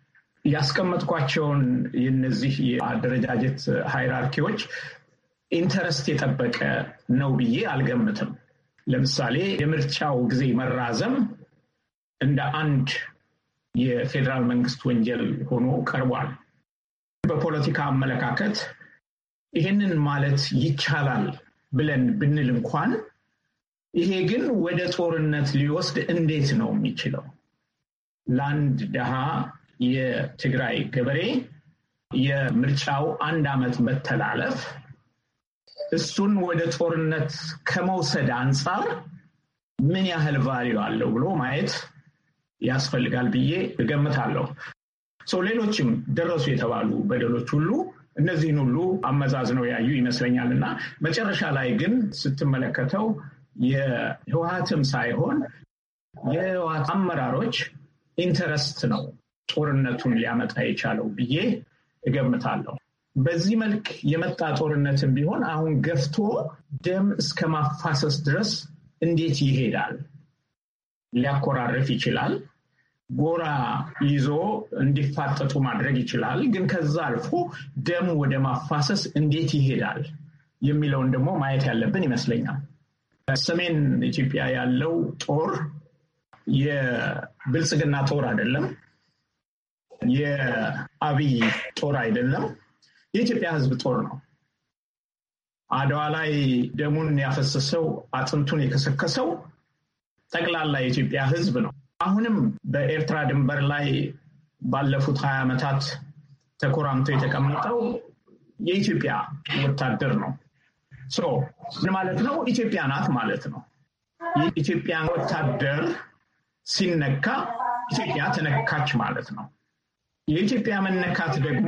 ያስቀመጥኳቸውን የነዚህ የአደረጃጀት ሃይራርኪዎች ኢንተረስት የጠበቀ ነው ብዬ አልገምትም። ለምሳሌ የምርጫው ጊዜ መራዘም እንደ አንድ የፌዴራል መንግስት ወንጀል ሆኖ ቀርቧል። በፖለቲካ አመለካከት ይህንን ማለት ይቻላል ብለን ብንል እንኳን ይሄ ግን ወደ ጦርነት ሊወስድ እንዴት ነው የሚችለው? ለአንድ ድሃ የትግራይ ገበሬ የምርጫው 1 ዓመት መተላለፍ እሱን ወደ ጦርነት ከመውሰድ አንጻር ምን ያህል ቫልዩ አለው ብሎ ማየት ያስፈልጋል ብዬ እገምታለሁ። ሌሎችም ደረሱ የተባሉ በደሎች ሁሉ እነዚህን ሁሉ አመዛዝነው ያዩ ይመስለኛል እና መጨረሻ ላይ ግን ስትመለከተው የህወሓትም ሳይሆን የህወሓት አመራሮች ኢንተረስት ነው ጦርነቱን ሊያመጣ የቻለው ብዬ እገምታለሁ። በዚህ መልክ የመጣ ጦርነትም ቢሆን አሁን ገፍቶ ደም እስከ ማፋሰስ ድረስ እንዴት ይሄዳል? ሊያኮራርፍ ይችላል። ጎራ ይዞ እንዲፋጠጡ ማድረግ ይችላል። ግን ከዛ አልፎ ደም ወደ ማፋሰስ እንዴት ይሄዳል የሚለውን ደግሞ ማየት ያለብን ይመስለኛል። ሰሜን ኢትዮጵያ ያለው ጦር የብልጽግና ጦር አይደለም፣ የአብይ ጦር አይደለም፣ የኢትዮጵያ ሕዝብ ጦር ነው። አድዋ ላይ ደሙን ያፈሰሰው አጥንቱን የከሰከሰው ጠቅላላ የኢትዮጵያ ሕዝብ ነው። አሁንም በኤርትራ ድንበር ላይ ባለፉት 20 ዓመታት ተኮራምቶ የተቀመጠው የኢትዮጵያ ወታደር ነው። ምን ማለት ነው? ኢትዮጵያ ናት ማለት ነው። የኢትዮጵያ ወታደር ሲነካ ኢትዮጵያ ተነካች ማለት ነው። የኢትዮጵያ መነካት ደግሞ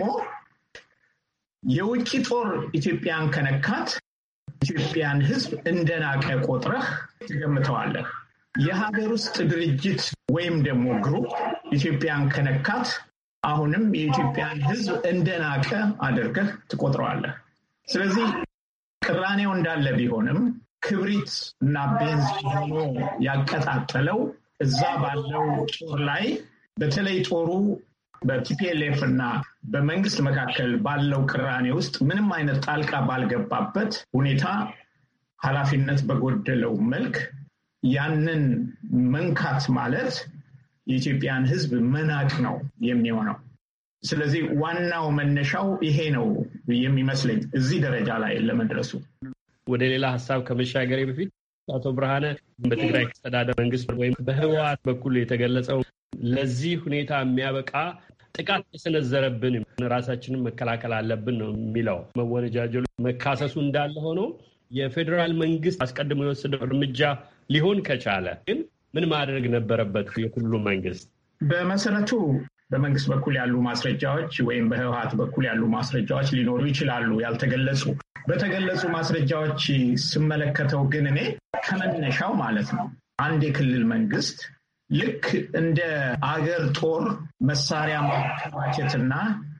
የውጭ ጦር ኢትዮጵያን ከነካት ኢትዮጵያን ሕዝብ እንደናቀ ቆጥረህ ትገምተዋለህ። የሀገር ውስጥ ድርጅት ወይም ደግሞ ግሩፕ ኢትዮጵያን ከነካት አሁንም የኢትዮጵያን ሕዝብ እንደናቀ አድርገህ ትቆጥረዋለህ። ስለዚህ ቅራኔው እንዳለ ቢሆንም ክብሪት እና ቤንዚን ሆኖ ያቀጣጠለው እዛ ባለው ጦር ላይ በተለይ ጦሩ በቲፒኤልኤፍ እና በመንግስት መካከል ባለው ቅራኔ ውስጥ ምንም አይነት ጣልቃ ባልገባበት ሁኔታ ኃላፊነት በጎደለው መልክ ያንን መንካት ማለት የኢትዮጵያን ሕዝብ መናቅ ነው የሚሆነው። ስለዚህ ዋናው መነሻው ይሄ ነው የሚመስለኝ እዚህ ደረጃ ላይ ለመድረሱ። ወደ ሌላ ሀሳብ ከመሻገሬ በፊት አቶ ብርሃነ በትግራይ አስተዳደር መንግስት ወይም በህወሓት በኩል የተገለጸው ለዚህ ሁኔታ የሚያበቃ ጥቃት የሰነዘረብን ራሳችንን መከላከል አለብን ነው የሚለው። መወነጃጀሉ መካሰሱ እንዳለ ሆኖ የፌዴራል መንግስት አስቀድሞ የወሰደው እርምጃ ሊሆን ከቻለ ግን ምን ማድረግ ነበረበት የክልሉ መንግስት? በመሰረቱ በመንግስት በኩል ያሉ ማስረጃዎች ወይም በህወሓት በኩል ያሉ ማስረጃዎች ሊኖሩ ይችላሉ ያልተገለጹ። በተገለጹ ማስረጃዎች ስመለከተው ግን እኔ ከመነሻው ማለት ነው አንድ የክልል መንግስት ልክ እንደ አገር ጦር መሳሪያ ማከማቸትና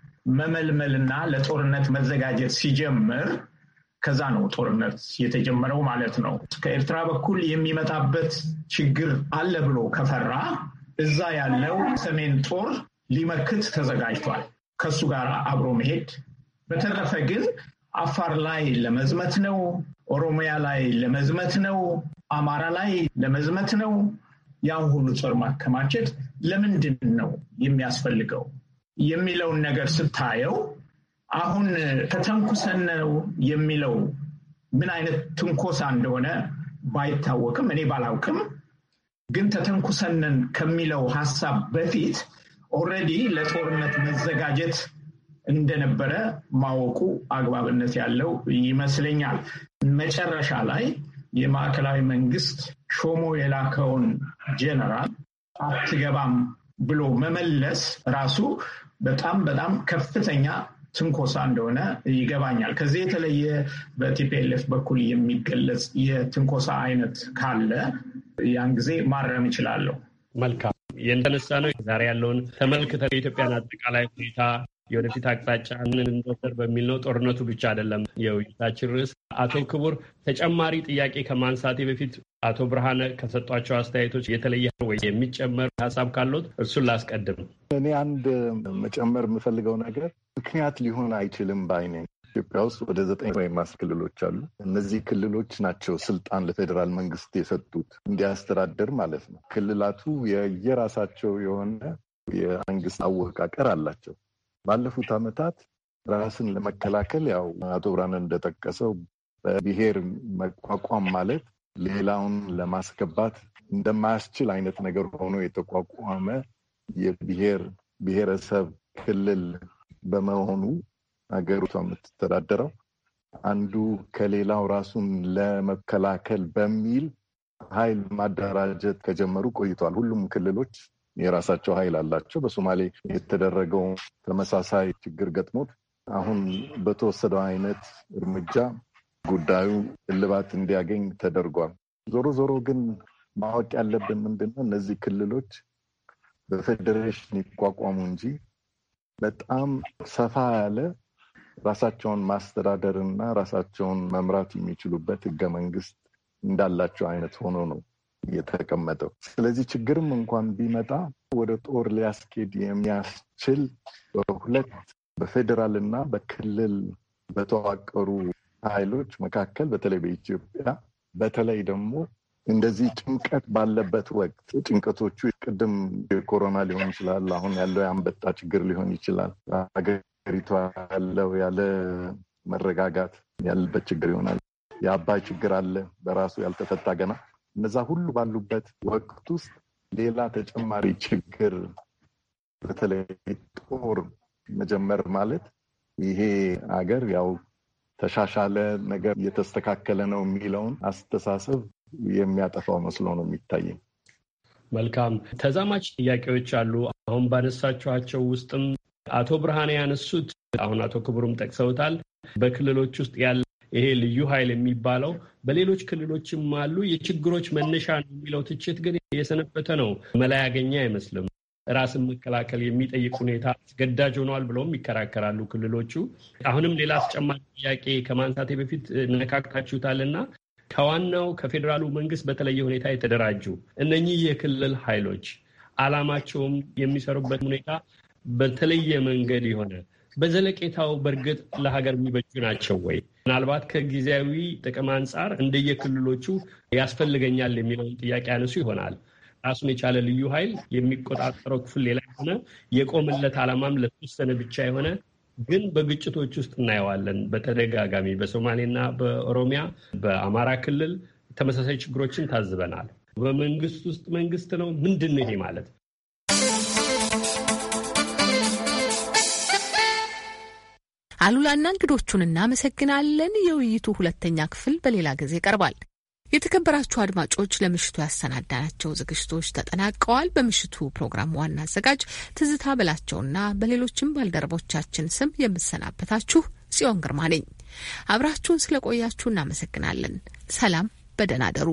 መመልመልና ለጦርነት መዘጋጀት ሲጀምር ከዛ ነው ጦርነት የተጀመረው ማለት ነው። ከኤርትራ በኩል የሚመጣበት ችግር አለ ብሎ ከፈራ እዛ ያለው ሰሜን ጦር ሊመክት ተዘጋጅቷል፣ ከሱ ጋር አብሮ መሄድ። በተረፈ ግን አፋር ላይ ለመዝመት ነው፣ ኦሮሚያ ላይ ለመዝመት ነው፣ አማራ ላይ ለመዝመት ነው። ያን ሁሉ ጦር ማከማቸት ለምንድን ነው የሚያስፈልገው የሚለውን ነገር ስታየው አሁን ተተንኩሰን ነው የሚለው ምን አይነት ትንኮሳ እንደሆነ ባይታወቅም እኔ ባላውቅም፣ ግን ተተንኩሰንን ከሚለው ሀሳብ በፊት ኦልሬዲ ለጦርነት መዘጋጀት እንደነበረ ማወቁ አግባብነት ያለው ይመስለኛል። መጨረሻ ላይ የማዕከላዊ መንግስት ሾሞ የላከውን ጄኔራል አትገባም ብሎ መመለስ ራሱ በጣም ከፍተኛ ትንኮሳ እንደሆነ ይገባኛል። ከዚህ የተለየ በቲፒኤልኤፍ በኩል የሚገለጽ የትንኮሳ አይነት ካለ ያን ጊዜ ማረም እችላለሁ። መልካም የተነሳ ነው። ዛሬ ያለውን ተመልክተ የኢትዮጵያን አጠቃላይ ሁኔታ የወደፊት አቅጣጫ እንወሰድ በሚል ነው። ጦርነቱ ብቻ አይደለም የውይይታችን ርዕስ። አቶ ክቡር ተጨማሪ ጥያቄ ከማንሳቴ በፊት አቶ ብርሃነ ከሰጧቸው አስተያየቶች የተለየ ወይ የሚጨመር ሀሳብ ካለት እርሱን ላስቀድም። እኔ አንድ መጨመር የምፈልገው ነገር ምክንያት ሊሆን አይችልም ባይ ነኝ። ኢትዮጵያ ውስጥ ወደ 9 ወይም 10 ክልሎች አሉ። እነዚህ ክልሎች ናቸው ስልጣን ለፌዴራል መንግስት የሰጡት እንዲያስተዳድር ማለት ነው። ክልላቱ የየራሳቸው የሆነ የመንግስት አወቃቀር አላቸው። ባለፉት ዓመታት ራስን ለመከላከል ያው አቶ ብርሃነ እንደጠቀሰው በብሔር መቋቋም ማለት ሌላውን ለማስገባት እንደማያስችል አይነት ነገር ሆኖ የተቋቋመ ብሔረሰብ ክልል በመሆኑ ሀገሪቷ የምትተዳደረው አንዱ ከሌላው ራሱን ለመከላከል በሚል ኃይል ማደራጀት ከጀመሩ ቆይቷል። ሁሉም ክልሎች የራሳቸው ኃይል አላቸው። በሶማሌ የተደረገው ተመሳሳይ ችግር ገጥሞት አሁን በተወሰደው አይነት እርምጃ ጉዳዩ እልባት እንዲያገኝ ተደርጓል። ዞሮ ግን ማወቅ ያለብን ምንድነው እነዚህ ክልሎች በፌዴሬሽን ይቋቋሙ እንጂ በጣም ሰፋ ያለ ራሳቸውን ማስተዳደር እና ራሳቸውን መምራት የሚችሉበት ህገ መንግስት እንዳላቸው አይነት ሆኖ ነው የተቀመጠው። ስለዚህ ችግርም እንኳን ቢመጣ ወደ ጦር ሊያስኬድ የሚያስችል በሁለት በፌዴራል እና በክልል በተዋቀሩ ኃይሎች መካከል በተለይ በኢትዮጵያ በተለይ ደግሞ እንደዚህ ጭንቀት ባለበት ወቅት ጭንቀቶቹ ቅድም የኮሮና ሊሆን ይችላል፣ አሁን ያለው የአንበጣ ችግር ሊሆን ይችላል፣ ሀገሪቷ ያለው ያለ መረጋጋት ያለበት ችግር ይሆናል፣ የአባይ ችግር አለ በራሱ ያልተፈታ ገና። እነዛ ሁሉ ባሉበት ወቅት ውስጥ ሌላ ተጨማሪ ችግር በተለይ ጦር መጀመር ማለት ይሄ አገር ያው ተሻሻለ ነገር እየተስተካከለ ነው የሚለውን አስተሳሰብ የሚያጠፋው መስሎ ነው የሚታየኝ። መልካም ተዛማች ጥያቄዎች አሉ። አሁን ባነሳችኋቸው ውስጥም አቶ ብርሃኔ ያነሱት አሁን አቶ ክቡርም ጠቅሰውታል። በክልሎች ውስጥ ያለ ይሄ ልዩ ኃይል የሚባለው በሌሎች ክልሎችም አሉ የችግሮች መነሻ ነው የሚለው ትችት ግን የሰነበተ ነው። መላ ያገኘ አይመስልም። ራስን መከላከል የሚጠይቅ ሁኔታ አስገዳጅ ሆኗል ብለውም ይከራከራሉ ክልሎቹ። አሁንም ሌላ ተጨማሪ ጥያቄ ከማንሳቴ በፊት ነካክታችሁታልና ከዋናው ከፌዴራሉ መንግስት በተለየ ሁኔታ የተደራጁ እነኚህ የክልል ኃይሎች ዓላማቸውም የሚሰሩበት ሁኔታ በተለየ መንገድ የሆነ በዘለቄታው በእርግጥ ለሀገር የሚበጁ ናቸው ወይ? ምናልባት ከጊዜያዊ ጥቅም አንጻር እንደየክልሎቹ ያስፈልገኛል የሚለውን ጥያቄ ያነሱ ይሆናል። ራሱን የቻለ ልዩ ኃይል የሚቆጣጠረው ክፍል ሌላ የሆነ የቆመለት ዓላማም ለተወሰነ ብቻ የሆነ ግን በግጭቶች ውስጥ እናየዋለን። በተደጋጋሚ በሶማሌና በኦሮሚያ በአማራ ክልል ተመሳሳይ ችግሮችን ታዝበናል። በመንግስት ውስጥ መንግስት ነው ምንድን ነው ይሄ ማለት? አሉላና እንግዶቹን እናመሰግናለን። የውይይቱ ሁለተኛ ክፍል በሌላ ጊዜ ይቀርባል። የተከበራችሁ አድማጮች ለምሽቱ ያሰናዳናቸው ዝግጅቶች ተጠናቀዋል። በምሽቱ ፕሮግራም ዋና አዘጋጅ ትዝታ በላቸውና በሌሎችም ባልደረቦቻችን ስም የምሰናበታችሁ ጽዮን ግርማ ነኝ። አብራችሁን ስለቆያችሁ እናመሰግናለን። ሰላም፣ በደህና ደሩ።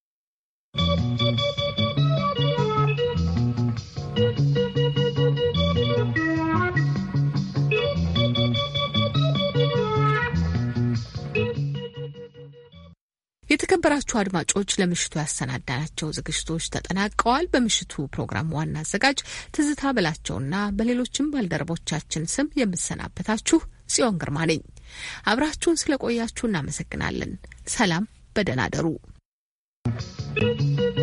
የተከበራችሁ አድማጮች ለምሽቱ ያሰናዳናቸው ዝግጅቶች ተጠናቀዋል። በምሽቱ ፕሮግራም ዋና አዘጋጅ ትዝታ በላቸውና በሌሎችም ባልደረቦቻችን ስም የምሰናበታችሁ ጽዮን ግርማ ነኝ። አብራችሁን ስለቆያችሁ እናመሰግናለን። ሰላም፣ በደህና ደሩ።